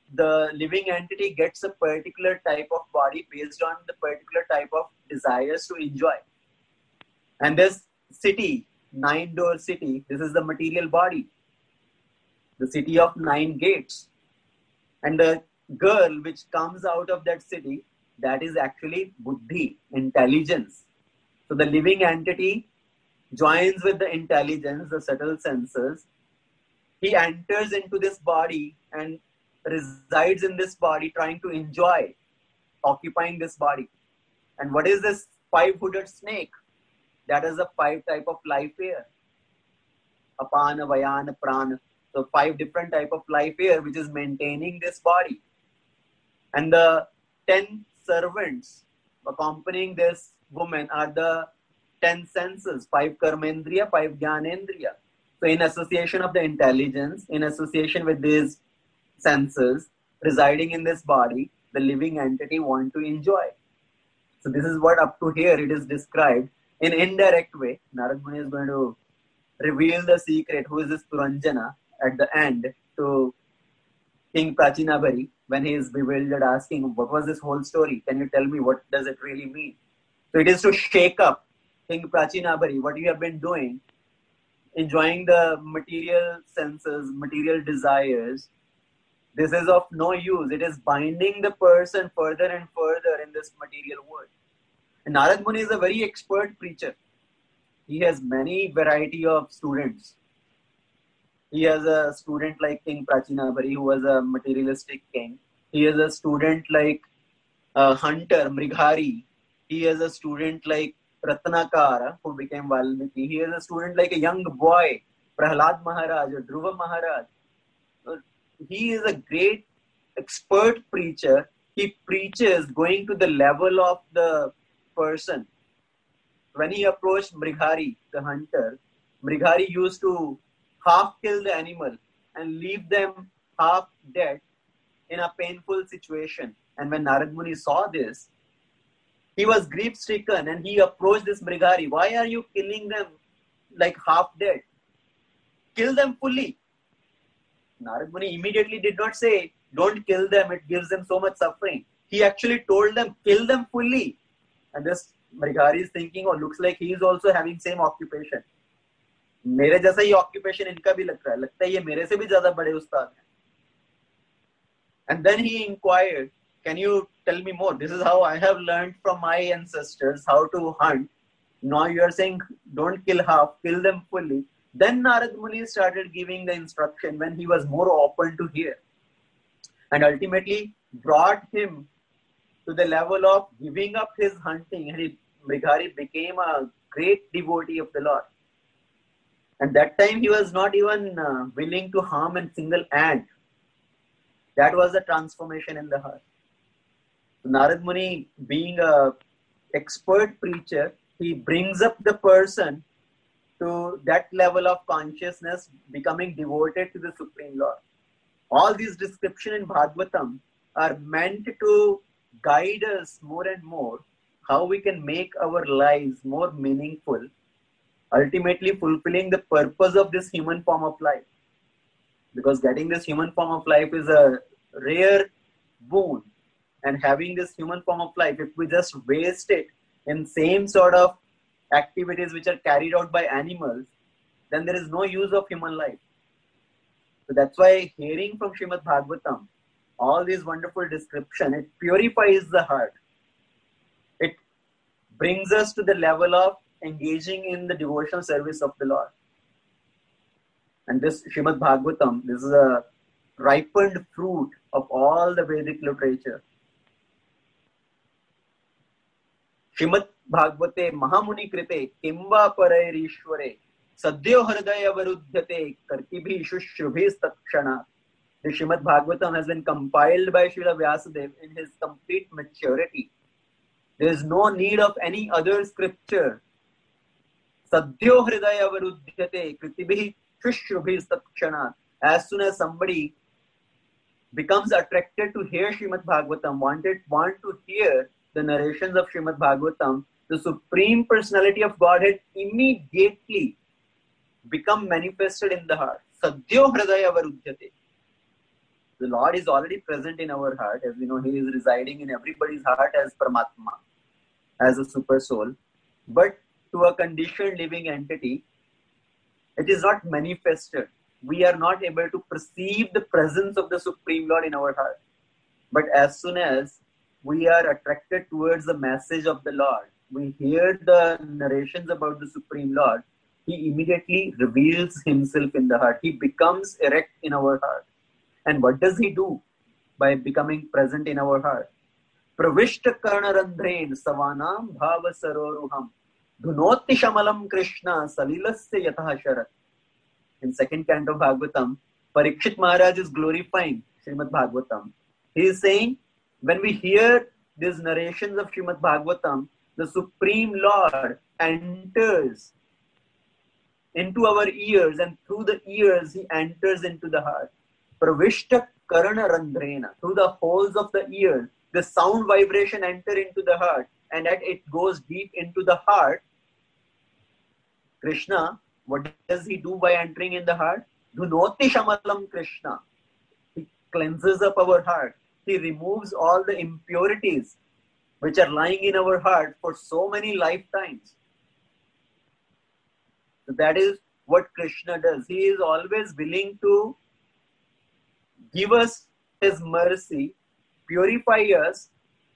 the living entity gets a particular type of body based on the particular type of desires to enjoy. And this city, 9-door city, this is the material body, the city of 9 gates. And the girl which comes out of that city, that is actually buddhi, intelligence. So the living entity joins with the intelligence, the subtle senses. He enters into this body and resides in this body, trying to enjoy, occupying this body. And what is this 5-hooded snake? That is the 5 type of life here. Apana, Vayana, Prana. So 5 different type of life here, which is maintaining this body. And the 10 servants accompanying this woman are the 10 senses, 5 karmendriya, 5 jnanendriya. So in association of the intelligence, in association with these senses residing in this body, the living entity want to enjoy. So this is what up to here it is described in indirect way. Narad Muni is going to reveal the secret, who is this Puranjana, at the end to King Prachinabhari when he is bewildered, asking, what was this whole story? Can you tell me what does it really mean? So it is to shake up King Prachinabhari, what you have been doing, enjoying the material senses, material desires. This is of no use. It is binding the person further and further in this material world. And Narad Muni is a very expert preacher. He has many variety of students. He has a student like King Prachinabhari, who was a materialistic king. He has a student like a hunter, Mrighari. He has a student like Ratnakara, who became Valmiki. He has a student like a young boy, Prahlad Maharaj or Dhruva Maharaj. He is a great expert preacher. He preaches going to the level of the person. When he approached Mrighari, the hunter, Mrighari used to half kill the animal and leave them half dead in a painful situation. And when Narad Muni saw this, he was grief-stricken and he approached this Mrighari. Why are you killing them like half dead? Kill them fully. Narad Muni immediately did not say, don't kill them, it gives them so much suffering. He actually told them, kill them fully. And this Mrighari is thinking, oh, looks like he is also having same occupation. मेरे जैसा ही occupation इनका भी लगता है ये मेरे से भी ज़्यादा बड़े उस्ताद हैं. And then he inquired, can you tell me more? This is how I have learned from my ancestors how to hunt. Now you are saying don't kill half, kill them fully. Then Narad Muni started giving the instruction when he was more open to hear. And ultimately brought him to the level of giving up his hunting. And Mrighari became a great devotee of the Lord. And that time he was not even willing to harm a single ant. That was a transformation in the heart. So Narad Muni, being an expert preacher, he brings up the person to that level of consciousness, becoming devoted to the Supreme Lord. All these descriptions in Bhagavatam are meant to guide us more and more how we can make our lives more meaningful, ultimately fulfilling the purpose of this human form of life. Because getting this human form of life is a rare boon. And having this human form of life, if we just waste it in same sort of activities which are carried out by animals, then there is no use of human life. So that's why hearing from Srimad Bhagavatam, all these wonderful description, it purifies the heart. It brings us to the level of engaging in the devotional service of the Lord. And this Srimad Bhagavatam, this is a ripened fruit of all the Vedic literature. Srimad Bhagavate Mahamuni Krite Kimva Parairishware Sadhyo Hridaya Varudhyate Kartibhi Shushrubhis Takshana. The Srimad Bhagavatam has been compiled by Srila Vyasadeva in his complete maturity. There is no need of any other scripture. Sadhyo Hridaya Varudhyate Kartibhi Shushrubhis Takshana. As soon as somebody becomes attracted to hear Srimad Bhagavatam, want to hear the narrations of Srimad Bhagavatam, the Supreme Personality of Godhead immediately become manifested in the heart. Sadhyo Hridaya Varudhyate. The Lord is already present in our heart. As we know, He is residing in everybody's heart as Paramatma, as a super soul. But to a conditioned living entity, it is not manifested. We are not able to perceive the presence of the Supreme Lord in our heart. But as soon as we are attracted towards the message of the Lord, we hear the narrations about the Supreme Lord, He immediately reveals Himself in the heart. He becomes erect in our heart. And what does He do by becoming present in our heart? Pravishta karnarandhrein savanam bhava saroruham dhunoti shamalam Krishna salilasya yatah sharat. In second canto of Bhagavatam, Parikshit Maharaj is glorifying Srimad Bhagavatam. He is saying, when we hear these narrations of Srimad Bhagavatam, the Supreme Lord enters into our ears, and through the ears He enters into the heart. Pravishta karana randrena, through the holes of the ear, the sound vibration enter into the heart, and as it goes deep into the heart, Krishna, what does He do by entering in the heart? Dhunoti shamalam Krishna. He cleanses up our heart. He removes all the impurities which are lying in our heart for so many lifetimes. So that is what Krishna does. He is always willing to give us His mercy, purify us,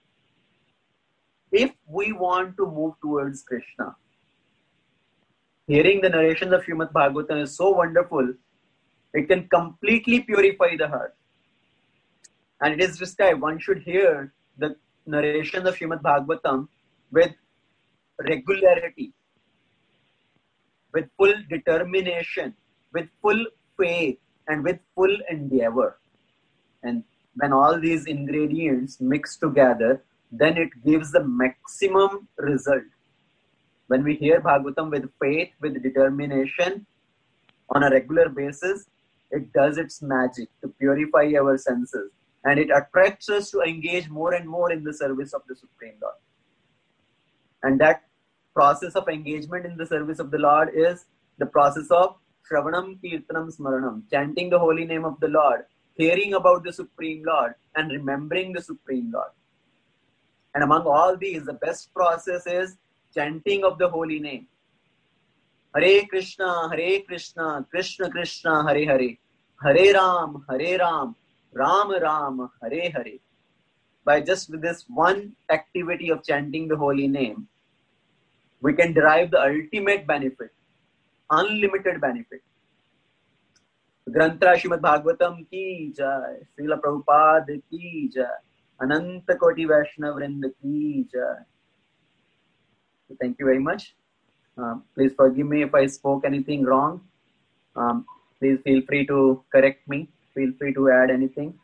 if we want to move towards Krishna. Hearing the narrations of Srimad Bhagavatam is so wonderful. It can completely purify the heart. And it is described, one should hear the narrations of Srimad Bhagavatam with regularity, with full determination, with full faith, and with full endeavor. And when all these ingredients mix together, then it gives the maximum result. When we hear Bhagavatam with faith, with determination, on a regular basis, it does its magic to purify our senses. And it attracts us to engage more and more in the service of the Supreme Lord. And that process of engagement in the service of the Lord is the process of Shravanam Kirtanam Smaranam, chanting the holy name of the Lord, hearing about the Supreme Lord, and remembering the Supreme Lord. And among all these, the best process is chanting of the holy name. Hare Krishna, Krishna Krishna, Hare Hare, Hare Ram, Ram Ram, Hare Hare. By just with this one activity of chanting the holy name, we can derive the ultimate benefit, unlimited benefit. Grantra Srimad Bhagavatam ki jai, Srila Prabhupada ki jai, Ananta Koti Vaishnava Vrinda ki jai. So thank you very much. Please forgive me if I spoke anything wrong. Please feel free to correct me. Feel free to add anything.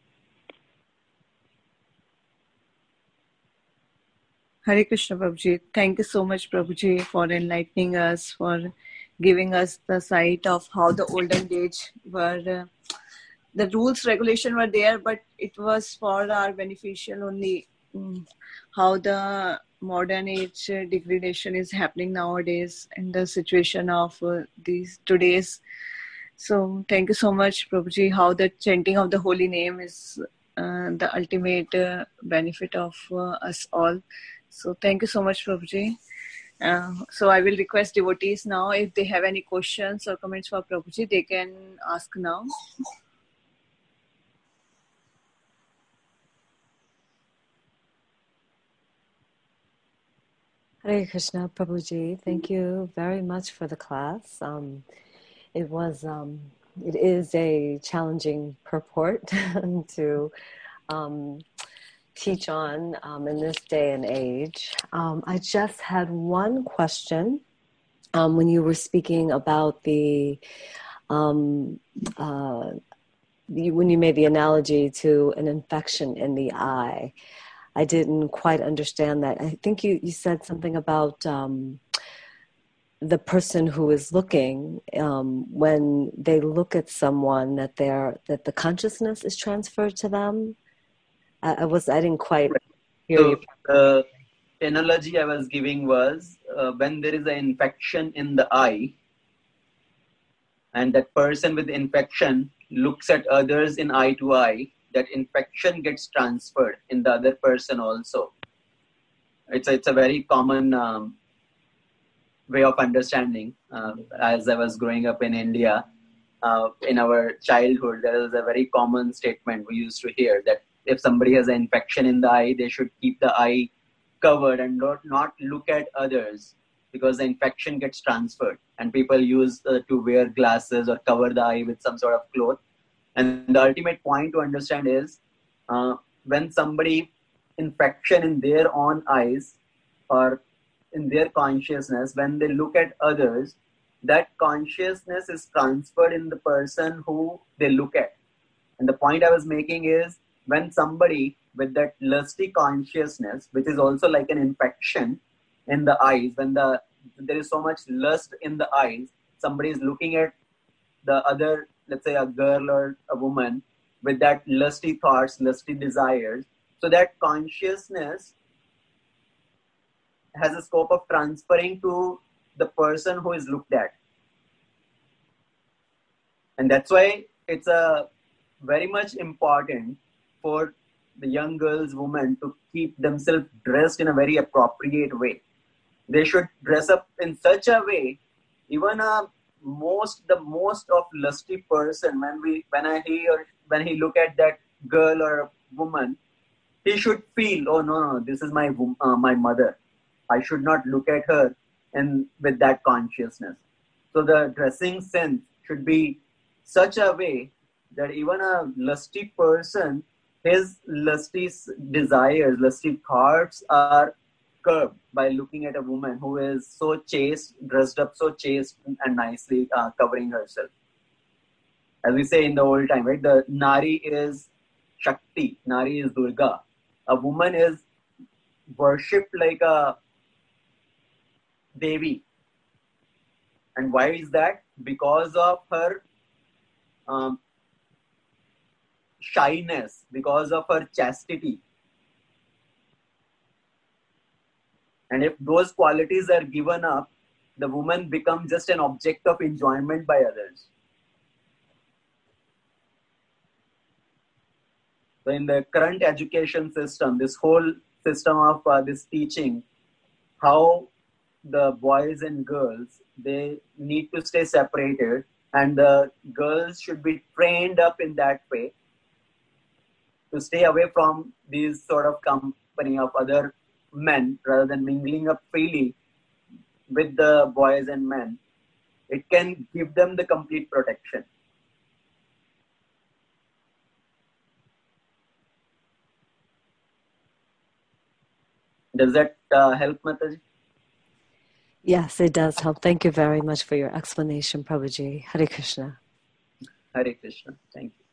Hare Krishna, Prabhuji. Thank you so much, Prabhuji, for enlightening us, for giving us the sight of how the olden days were. The rules, regulation were there, but it was for our beneficial only. How the modern age degradation is happening nowadays in the situation of these today's. So thank you so much, Prabhuji, how the chanting of the holy name is the ultimate benefit of us all. So thank you so much, Prabhuji. So I will request devotees now, if they have any questions or comments for Prabhuji, they can ask now. Hare Krishna, Prabhuji. Thank you very much for the class. It is a challenging purport to teach on in this day and age. I just had one question when you were speaking about when you made the analogy to an infection in the eye. I didn't quite understand that. I think you said something about the person who is looking, when they look at someone, that the consciousness is transferred to them. I didn't quite hear you. The analogy I was giving was when there is an infection in the eye, and that person with the infection looks at others in eye to eye, that infection gets transferred in the other person also. It's a very common way of understanding. As I was growing up in India, in our childhood, there is a very common statement we used to hear that if somebody has an infection in the eye, they should keep the eye covered and not look at others, because the infection gets transferred. And people use to wear glasses or cover the eye with some sort of cloth. And the ultimate point to understand is when somebody infection in their own eyes or in their consciousness, when they look at others, that consciousness is transferred in the person who they look at. And the point I was making is, when somebody with that lusty consciousness, which is also like an infection in the eyes, when there is so much lust in the eyes, somebody is looking at the other, let's say a girl or a woman, with that lusty thoughts, lusty desires. So that consciousness has a scope of transferring to the person who is looked at. And that's why it's very much important for the young girls, women, to keep themselves dressed in a very appropriate way. They should dress up in such a way, even the most of lusty person, when he look at that girl or woman, he should feel, oh no, this is my mother. I should not look at her and with that consciousness. So the dressing sense should be such a way that even a lusty person, his lusty desires, lusty thoughts are curbed by looking at a woman who is so chaste, dressed up so chaste and nicely, covering herself. As we say in the old time, right? The Nari is Shakti, Nari is Durga. A woman is worshipped like a Devi. And why is that? Because of her shyness, because of her chastity. And if those qualities are given up, the woman becomes just an object of enjoyment by others. So in the current education system, this whole system of this teaching, how the boys and girls, they need to stay separated, and the girls should be trained up in that way to stay away from these sort of company of other men rather than mingling up freely with the boys and men. It can give them the complete protection. Does that help, Mataji? Yes, it does help. Thank you very much for your explanation, Prabhuji. Hare Krishna. Hare Krishna. Thank you.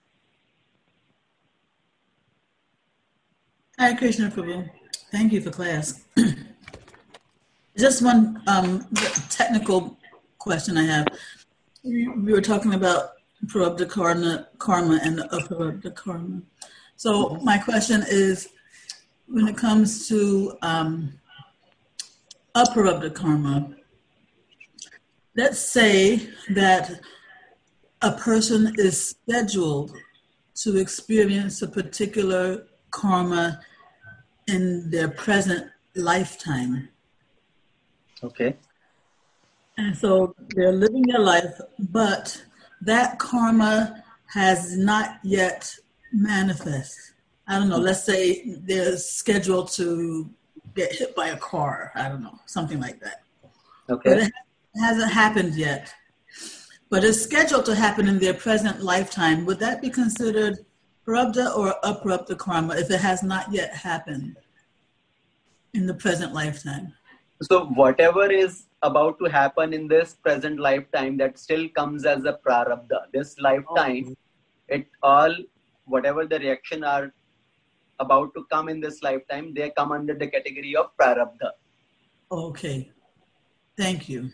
Hare Krishna, Prabhu. Thank you for class. Just one technical question I have. We were talking about prarabdha karma and aprarabdha karma. So my question is, when it comes to aprarabdha karma, let's say that a person is scheduled to experience a particular karma in their present lifetime. Okay. And so they're living their life, but that karma has not yet manifest. I don't know, let's say they're scheduled to get hit by a car. I don't know, something like that. Okay. But it hasn't happened yet. But it's scheduled to happen in their present lifetime. Would that be considered prarabdha or aprarabdha karma if it has not yet happened in the present lifetime? So whatever is about to happen in this present lifetime, that still comes as a prarabdha. This lifetime, it all, whatever the reaction are about to come in this lifetime, they come under the category of prarabdha. Okay. Thank you.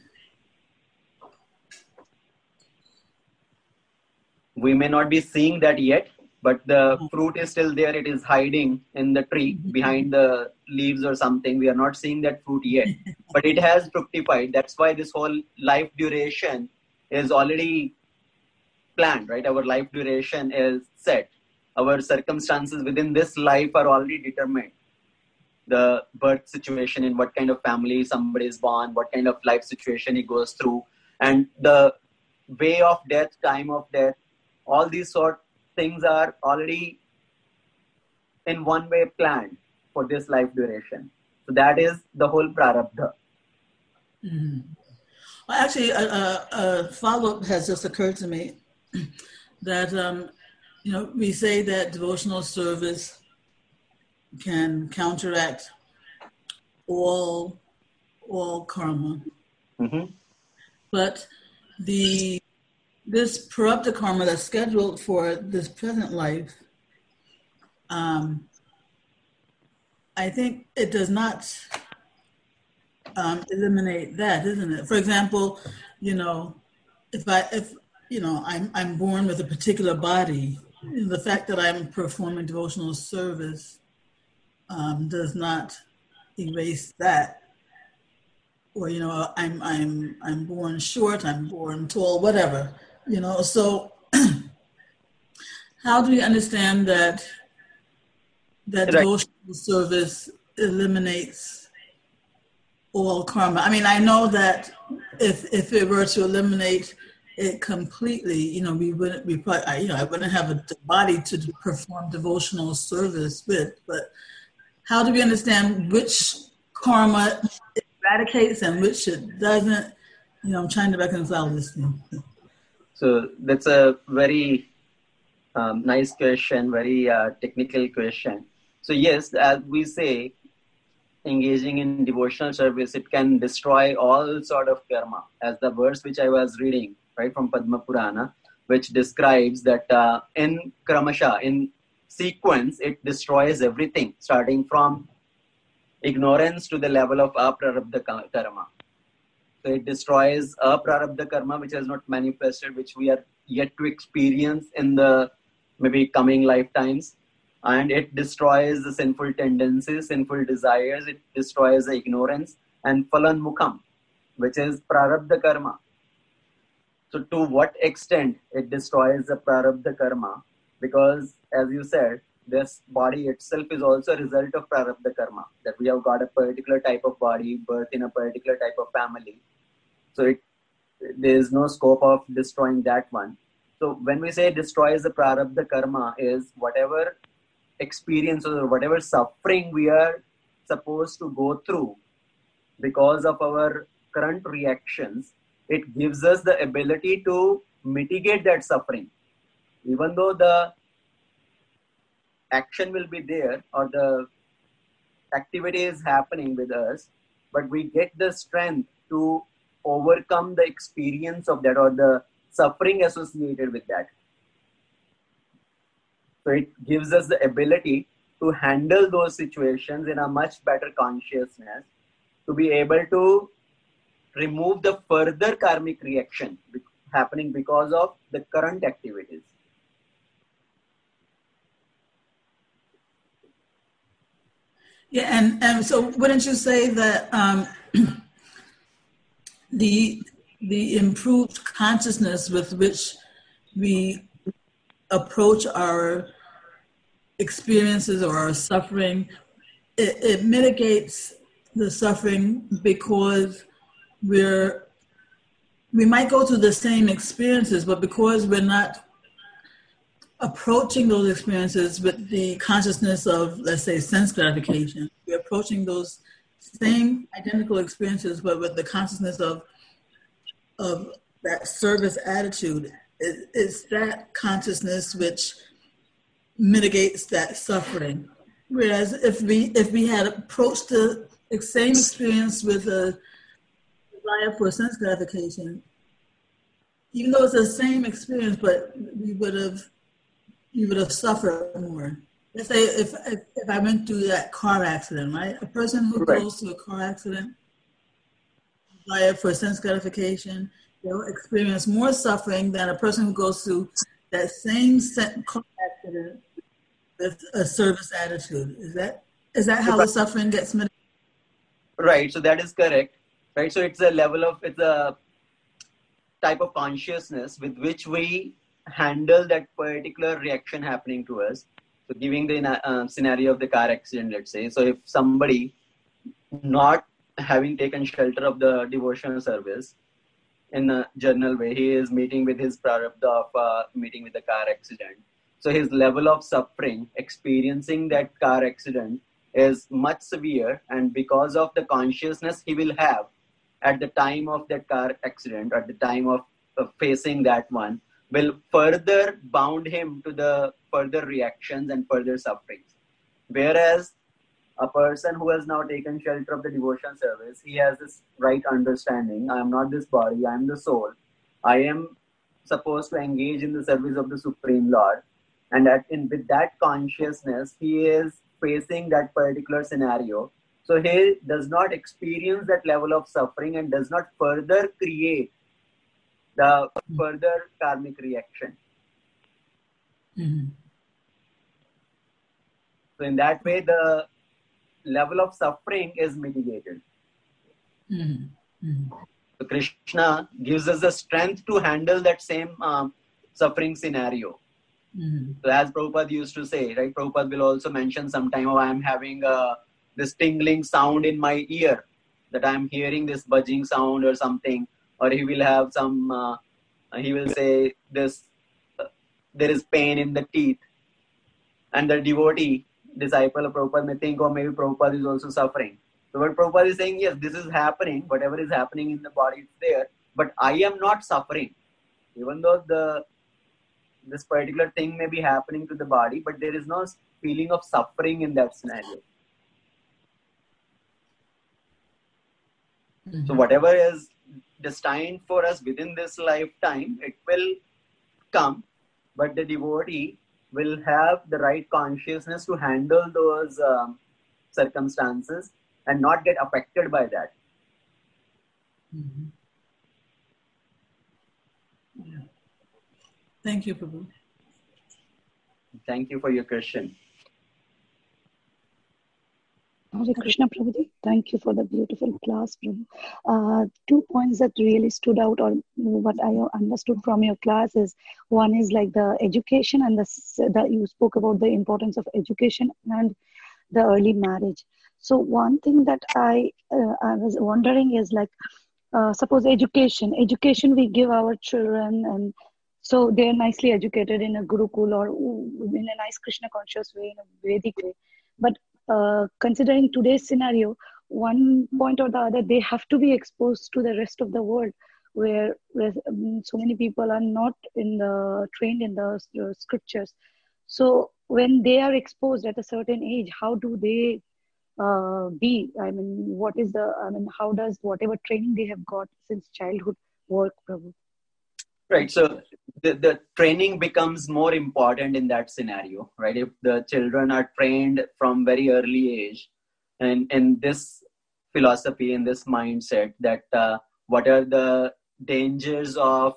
We may not be seeing that yet, but the fruit is still there. It is hiding in the tree behind the leaves or something. We are not seeing that fruit yet, but it has fructified. That's why this whole life duration is already planned, right? Our life duration is set. Our circumstances within this life are already determined. The birth situation, in what kind of family somebody is born, what kind of life situation he goes through, and the way of death, time of death, all these sort of things are already in one way planned for this life duration. So that is the whole prarabdha. Mm-hmm. Well, actually, a follow-up has just occurred to me that, we say that devotional service can counteract all karma. Mm-hmm. But this prarabdha karma that's scheduled for this present life, I think it does not eliminate that, isn't it? For example, if I'm born with a particular body, the fact that I'm performing devotional service does not erase that. Or I'm born short, I'm born tall, whatever. So how do we understand that Right. devotional service eliminates all karma? I mean, I know that if it were to eliminate it completely, we wouldn't I wouldn't have a body to perform devotional service with. But how do we understand which karma it eradicates and which it doesn't? I'm trying to reconcile this thing. So that's a very nice question, very technical question. So yes, as we say, engaging in devotional service, it can destroy all sort of karma. As the verse which I was reading, right, from Padma Purana, which describes that in Kramasha, in sequence, it destroys everything, starting from ignorance to the level of aprarabdha karma. So it destroys aprarabdha karma, which has not manifested, which we are yet to experience in the maybe coming lifetimes. And it destroys the sinful tendencies, sinful desires. It destroys the ignorance and phalan mukham, which is prarabdha karma. So to what extent it destroys the prarabdha karma? Because as you said, this body itself is also a result of prarabdha karma, that we have got a particular type of body, birth in a particular type of family. So there is no scope of destroying that one. So when we say destroys the prarabdha karma, is whatever experience or whatever suffering we are supposed to go through because of our current reactions, it gives us the ability to mitigate that suffering. Even though the action will be there or the activity is happening with us, but we get the strength to overcome the experience of that or the suffering associated with that. So it gives us the ability to handle those situations in a much better consciousness, to be able to remove the further karmic reaction happening because of the current activities. Yeah, and so wouldn't you say that the improved consciousness with which we approach our experiences or our suffering, it mitigates the suffering because we might go through the same experiences, but because we're not approaching those experiences with the consciousness of, let's say, sense gratification, we're approaching those same identical experiences, but with the consciousness of that service attitude. It's that consciousness which mitigates that suffering. Whereas if we had approached the same experience with a desire for sense gratification, even though it's the same experience, but we would have suffered more. Let's say if I went through that car accident, right? A person who goes to a car accident, desire for sense gratification, they'll experience more suffering than a person who goes through that same car accident with a service attitude. Is that how the suffering gets mitigated? Right. So that is correct. Right. So it's a type of consciousness with which we handle that particular reaction happening to us. So giving the scenario of the car accident, let's say. So if somebody not having taken shelter of the devotional service in a journal way, he is meeting with his prarabdha of meeting with the car accident. So his level of suffering, experiencing that car accident is much severe, and because of the consciousness he will have at the time of that car accident, at the time of facing that one, will further bound him to the further reactions and further sufferings. Whereas a person who has now taken shelter of the devotion service, he has this right understanding. I am not this body, I am the soul. I am supposed to engage in the service of the Supreme Lord. And with that consciousness, he is facing that particular scenario. So he does not experience that level of suffering and does not further create the further karmic reaction. Mm-hmm. So in that way, the level of suffering is mitigated. Mm-hmm. Mm-hmm. So Krishna gives us the strength to handle that same suffering scenario. Mm-hmm. So as Prabhupada used to say, right? Prabhupada will also mention sometime, I am having this tingling sound in my ear, that I am hearing this budging sound or something. Or he will have some, he will say this, there is pain in the teeth. And the devotee, disciple of Prabhupada may think, oh, maybe Prabhupada is also suffering. So what Prabhupada is saying, yes, this is happening, whatever is happening in the body is there, but I am not suffering. Even though this particular thing may be happening to the body, but there is no feeling of suffering in that scenario. Mm-hmm. So whatever is destined for us within this lifetime, it will come, but the devotee will have the right consciousness to handle those circumstances and not get affected by that. Mm-hmm. Yeah. Thank you, Prabhu. Thank you for your question. Hare Krishna, Prabhuji. Thank you for the beautiful class, Prabhu. 2 points that really stood out, or what I understood from your class, is one is like the education, and the you spoke about the importance of education and the early marriage. So one thing that I was wondering is like, suppose education we give our children, and so they're nicely educated in a Gurukul or in a nice Krishna conscious way, in a Vedic way. But considering today's scenario, one point or the other, they have to be exposed to the rest of the world, where so many people are not trained in the scriptures. So when they are exposed at a certain age, how do they be? I mean, how does whatever training they have got since childhood work, Prabhu? Right. So the training becomes more important in that scenario, right? If the children are trained from very early age, and in this philosophy, in this mindset, that what are the dangers of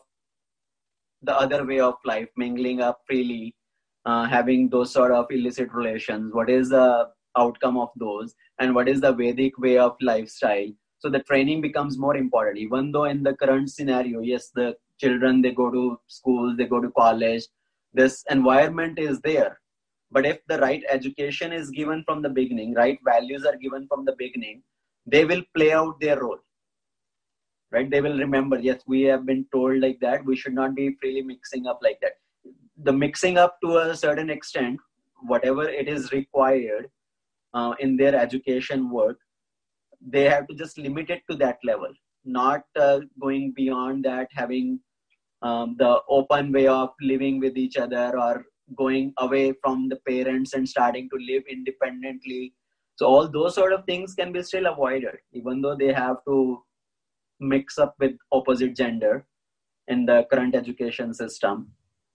the other way of life, mingling up freely, having those sort of illicit relations, what is the outcome of those, and what is the Vedic way of lifestyle. So the training becomes more important, even though in the current scenario, yes, the children, they go to schools, they go to college, this environment is there. But if the right education is given from the beginning, right values are given from the beginning, they will play out their role. Right? They will remember, yes, we have been told like that, we should not be freely mixing up like that. The mixing up to a certain extent, whatever it is required in their education work, they have to just limit it to that level, not going beyond that, having the open way of living with each other, or going away from the parents and starting to live independently. So all those sort of things can be still avoided, even though they have to mix up with opposite gender in the current education system.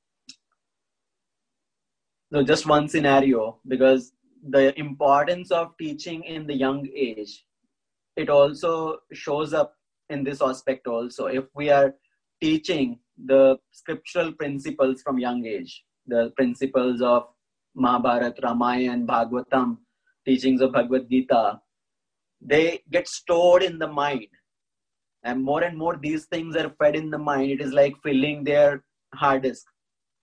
So just one scenario, because the importance of teaching in the young age, it also shows up in this aspect also. If we are teaching the scriptural principles from young age, the principles of Mahabharata, Ramayana, Bhagavatam, teachings of Bhagavad Gita, they get stored in the mind. And more these things are fed in the mind. It is like filling their hard disk.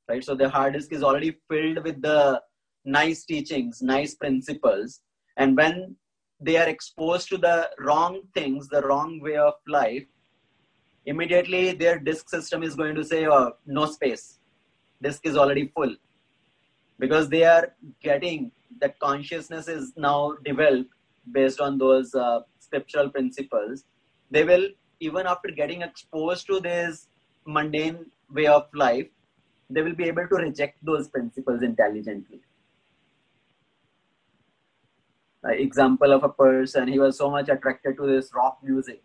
right? So the hard disk is already filled with the nice teachings, nice principles. And when they are exposed to the wrong things, the wrong way of life, immediately their disk system is going to say, oh, no space. Disk is already full. Because they are getting that consciousness is now developed based on those scriptural principles. They will, even after getting exposed to this mundane way of life, they will be able to reject those principles intelligently. Example of a person, he was so much attracted to this rock music.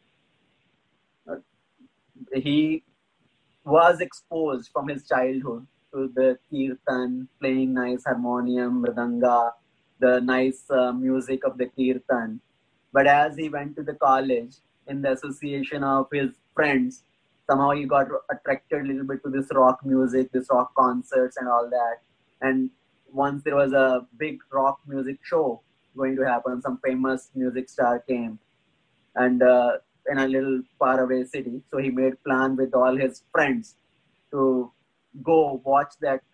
He was exposed from his childhood to the kirtan, playing nice harmonium, mridanga, the nice music of the kirtan. But as he went to the college, in the association of his friends, somehow he got attracted a little bit to this rock music, this rock concerts and all that. And once there was a big rock music show going to happen, some famous music star came, and in a little faraway city. So he made plan with all his friends to go watch that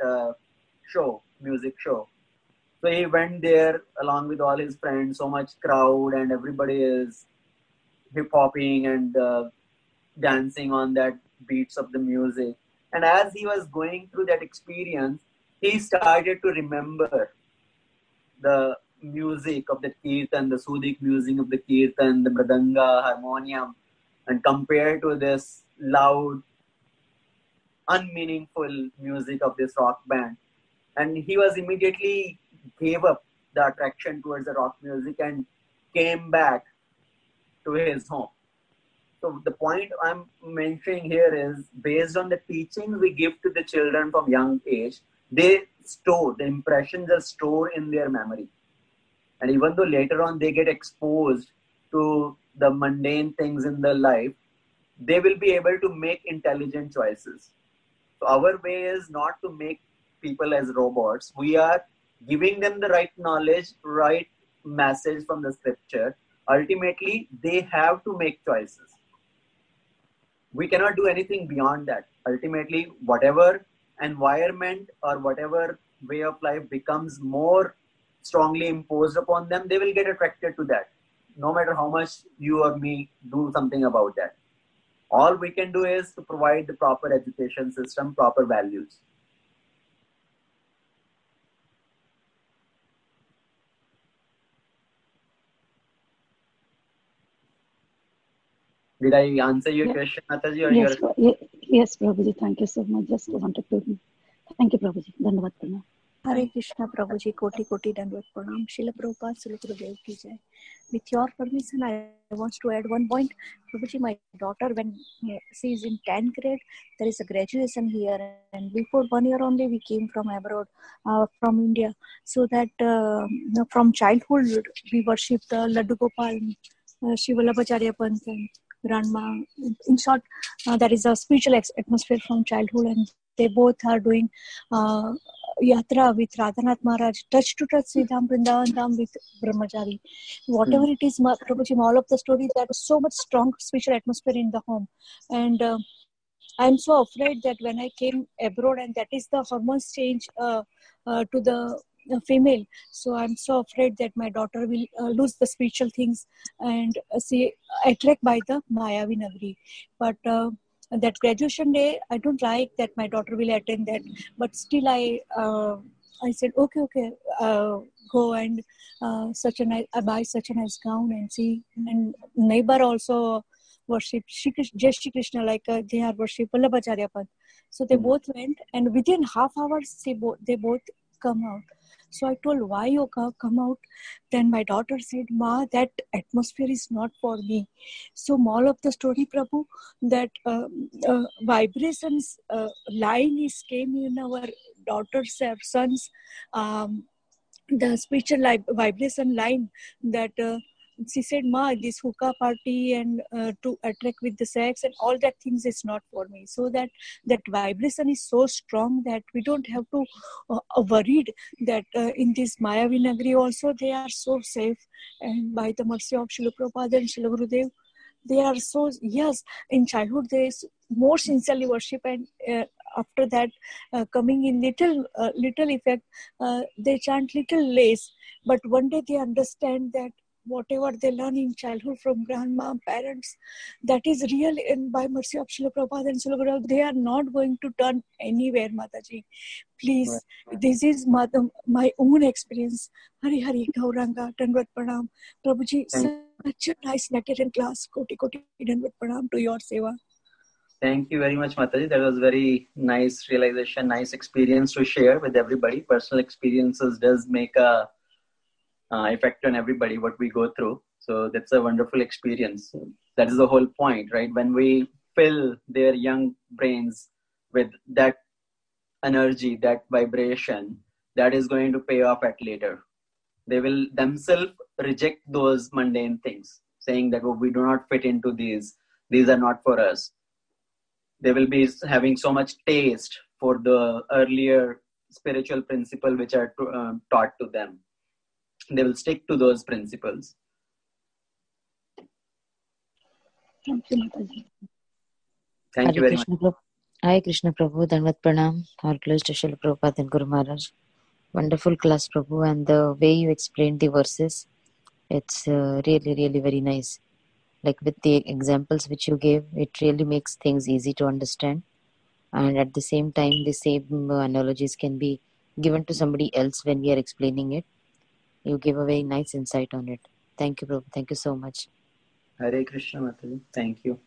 music show. So he went there along with all his friends, so much crowd, and everybody is hip hopping and dancing on that beats of the music. And as he was going through that experience, he started to remember the music of the kirtan, the Sudik music of the kirtan, the mridanga, harmonium, and compared to this loud, unmeaningful music of this rock band. And he was immediately gave up the attraction towards the rock music and came back to his home. So the point I'm mentioning here is, based on the teachings we give to the children from young age, they store, the impressions are stored in their memory. And even though later on they get exposed to the mundane things in their life, they will be able to make intelligent choices. So our way is not to make people as robots. We are giving them the right knowledge, right message from the scripture. Ultimately, they have to make choices. We cannot do anything beyond that. Ultimately, whatever environment or whatever way of life becomes more strongly imposed upon them, they will get attracted to that, no matter how much you or me do something about that. All we can do is to provide the proper education system, proper values. Did I answer your question, Mataji? Or yes, Prabhuji. Thank you so much. Just wanted to. Thank you, Prabhuji. Dhanyavad Pranam. Hare Krishna, Prabhuji. Koti Koti Dandavad Pranam. Srila Prabhupada, Srila Gurudev ki jai. With your permission, I want to add one point. Prabhuji, my daughter, when she is in 10th grade, there is a graduation here. And before 1 year only, we came from abroad, from India. So that from childhood, we worship the Laddu Gopal, Sri Vallabhacharya Pant, and Grandma. In short, there is a spiritual atmosphere from childhood, and they both are doing yatra with Radhanath Maharaj, touch to touch Sridham Vrindavan Dham with Brahmachari. Whatever it is, Prabhuji, all of the stories, there is so much strong spiritual atmosphere in the home. And I'm so afraid that when I came abroad, and that is the hormones change to the female, so I'm so afraid that my daughter will lose the spiritual things and see attract by the Mayavi Nagari. But that graduation day, I don't like that my daughter will attend that, but still I said okay, go and buy such a nice gown and see. And neighbor also worship Jai Shri Krishna, like they are worship Vallabhacharya Pant. So they both went, and within half hours they both come out. So I told, why you come out? Then my daughter said, Ma, that atmosphere is not for me. So moral of the story, Prabhu, that vibrations line is came in our daughters or sons, the spiritual vibration line that she said, Ma, this hookah party and to attract with the sex and all that things is not for me. So that vibration is so strong that we don't have to worried that in this Mayavi Nagari also they are so safe, and by the mercy of Srila Prabhupada and Srila Gurudev, they are so, yes, in childhood they more sincerely worship, and after that, coming in little effect, they chant little less. But one day they understand that whatever they learn in childhood from grandma, parents, that is real, and by mercy of Srila Prabhupada and Srila Gurudev, they are not going to turn anywhere, Mataji. Please, this is my own experience. Hari Hari Gauranga, Dandavat Pranam. Prabhuji, such a nice Nigerian class. Koti Koti Dandavat Pranam to your seva. Thank you very much, Mataji. That was very nice realization, nice experience to share with everybody. Personal experiences does make a effect on everybody, what we go through. So that's a wonderful experience. That is the whole point, right? When we fill their young brains with that energy, that vibration, that is going to pay off at later. They will themselves reject those mundane things, saying that, oh, we do not fit into these are not for us. They will be having so much taste for the earlier spiritual principle which are taught to them. They will stick to those principles. Thank you, Mataji. Thank you very much. Hare Krishna Prabhu, Dandavat Pranam, all close to Srila Prabhupada and Guru Maharaj. Wonderful class, Prabhu, and the way you explained the verses, it's really, really very nice. Like with the examples which you gave, it really makes things easy to understand. And at the same time, the same analogies can be given to somebody else when we are explaining it. You gave a very nice insight on it. Thank you, Prabhu. Thank you so much. Hare Krishna, Mataji. Thank you.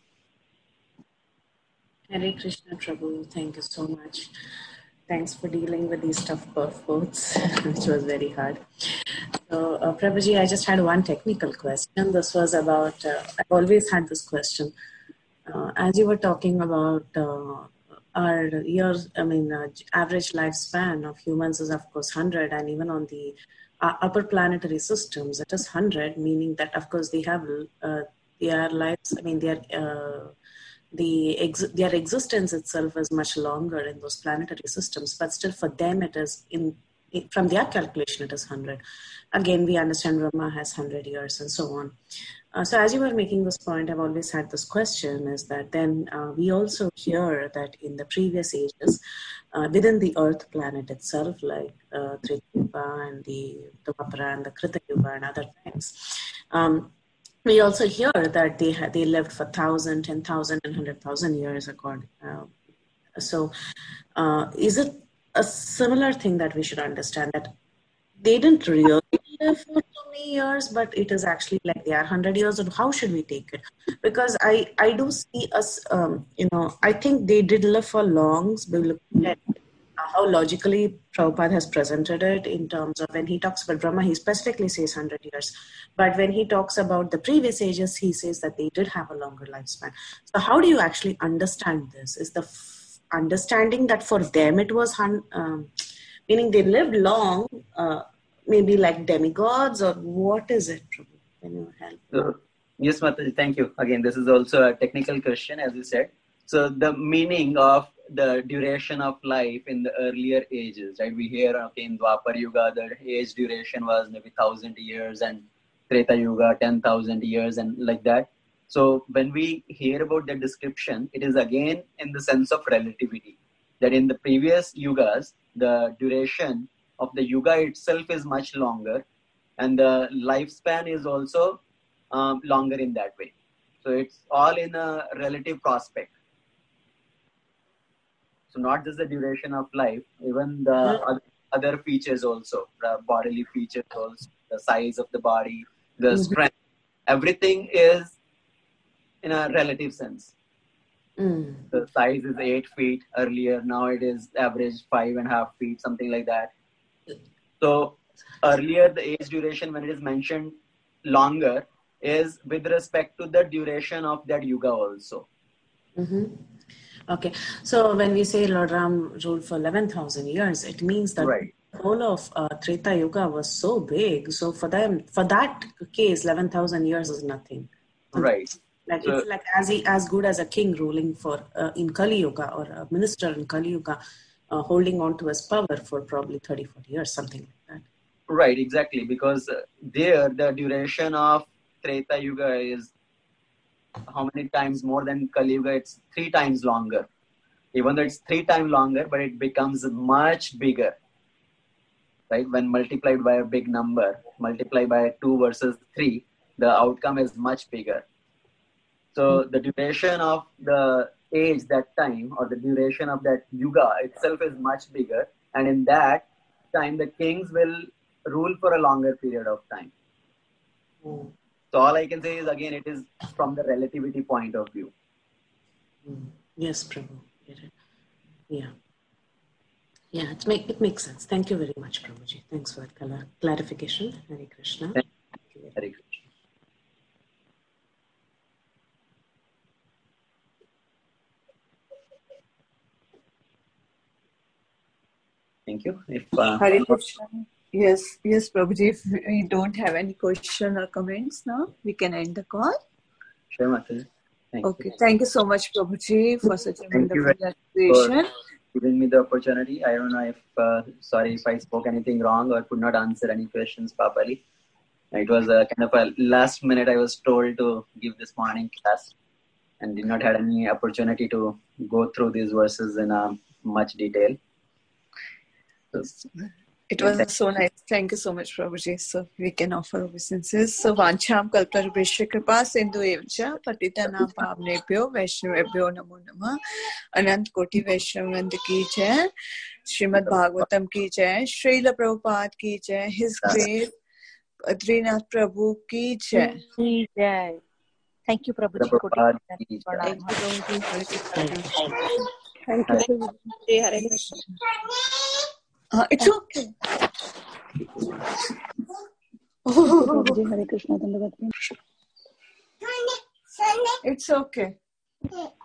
Hare Krishna, Prabhu. Thank you so much. Thanks for dealing with these tough purports, which was very hard. So, Prabhuji, I just had one technical question. This was about, I've always had this question. As you were talking about our years, average lifespan of humans is, of course, 100, and even on the upper planetary systems, it is 100, meaning that, of course, they have their lives, their existence itself is much longer in those planetary systems, but still for them it is, from their calculation, it is 100. Again, we understand Brahma has 100 years and so on. So as you were making this point, I've always had this question, is that then we also hear that in the previous ages, within the Earth planet itself, like Treta Yuga and the Dwapara and the Krita Yuga and other times, we also hear that they lived for 1,000, 10,000, and 100,000 years according. So is it a similar thing that we should understand, that they didn't really live for so many years, but it is actually like they are 100 years old? How should we take it? Because I do see us, I think they did live for long. We look at how logically Prabhupada has presented it in terms of when he talks about Brahma, he specifically says 100 years. But when he talks about the previous ages, he says that they did have a longer lifespan. So how do you actually understand this? Is the understanding that for them it was, meaning they lived long, maybe like demigods, or what is it? Can you help? Yes, Mataji, thank you. Again, this is also a technical question, as you said. So the meaning of the duration of life in the earlier ages, right? We hear, okay, in Dwapar Yuga, the age duration was maybe 1,000 years, and Treta Yuga, 10,000 years, and like that. So when we hear about the description, it is again in the sense of relativity, that in the previous yugas, the duration of the yuga itself is much longer, and the lifespan is also longer in that way. So it's all in a relative prospect. So not just the duration of life, even the other features also, the bodily features also, the size of the body, the strength, everything is in a relative sense. The size is 8 feet earlier, now it is average 5.5 feet, something like that. So earlier the age duration, when it is mentioned longer, is with respect to the duration of that yuga also. Okay, so when we say Lord Ram ruled for 11,000 years, it means that the whole of Treta Yuga was so big. So for them, for that case, 11,000 years is nothing. Right. Like it's like as good as a king ruling for in Kali Yuga, or a minister in Kali Yuga holding on to his power for probably 30, 40 years, something like that. Right, exactly. Because there the duration of Treta Yuga is how many times more than Kali Yuga? It's 3 times longer. Even though it's 3 times longer, but it becomes much bigger. Right? When multiplied by a big number, multiplied by 2 versus 3, the outcome is much bigger. So the duration of the age that time, or the duration of that yuga itself, is much bigger. And in that time, the kings will rule for a longer period of time. So all I can say is, again, it is from the relativity point of view. Yes, Prabhu. Yeah. Yeah, it makes sense. Thank you very much, Prabhuji. Thanks for that clarification. Hare Krishna. Hare Krishna. Thank you. Hare Krishna. Yes, Prabhuji. If we don't have any question or comments now, we can end the call. Sure, Mataji. Okay. Thank you so much, Prabhuji, for such a wonderful explanation. Giving me the opportunity. I don't know if, sorry if I spoke anything wrong or could not answer any questions properly. It was a kind of a last minute I was told to give this morning class and did not have any opportunity to go through these verses in much detail. It was so nice. Thank you so much, Prabhuji. So we can offer obeisances. So Vancham Kalparubhishya Kripa Sindhu Evcha Patitanam Pavnebhyo Vaishnavebhyo Namo Namah Anant Koti Vaishnavand Ki Jai Srimad Bhagavatam Ki Jai Srila Prabhupada Ki Jai His Grace Adrinath Prabhu Ki Jai. Thank you, Prabhuji. Thank you, Prabhuji. Thank you, Prabhuji. Hare Krishna. It's okay. Prabhuji, Hare Krishna. It's okay.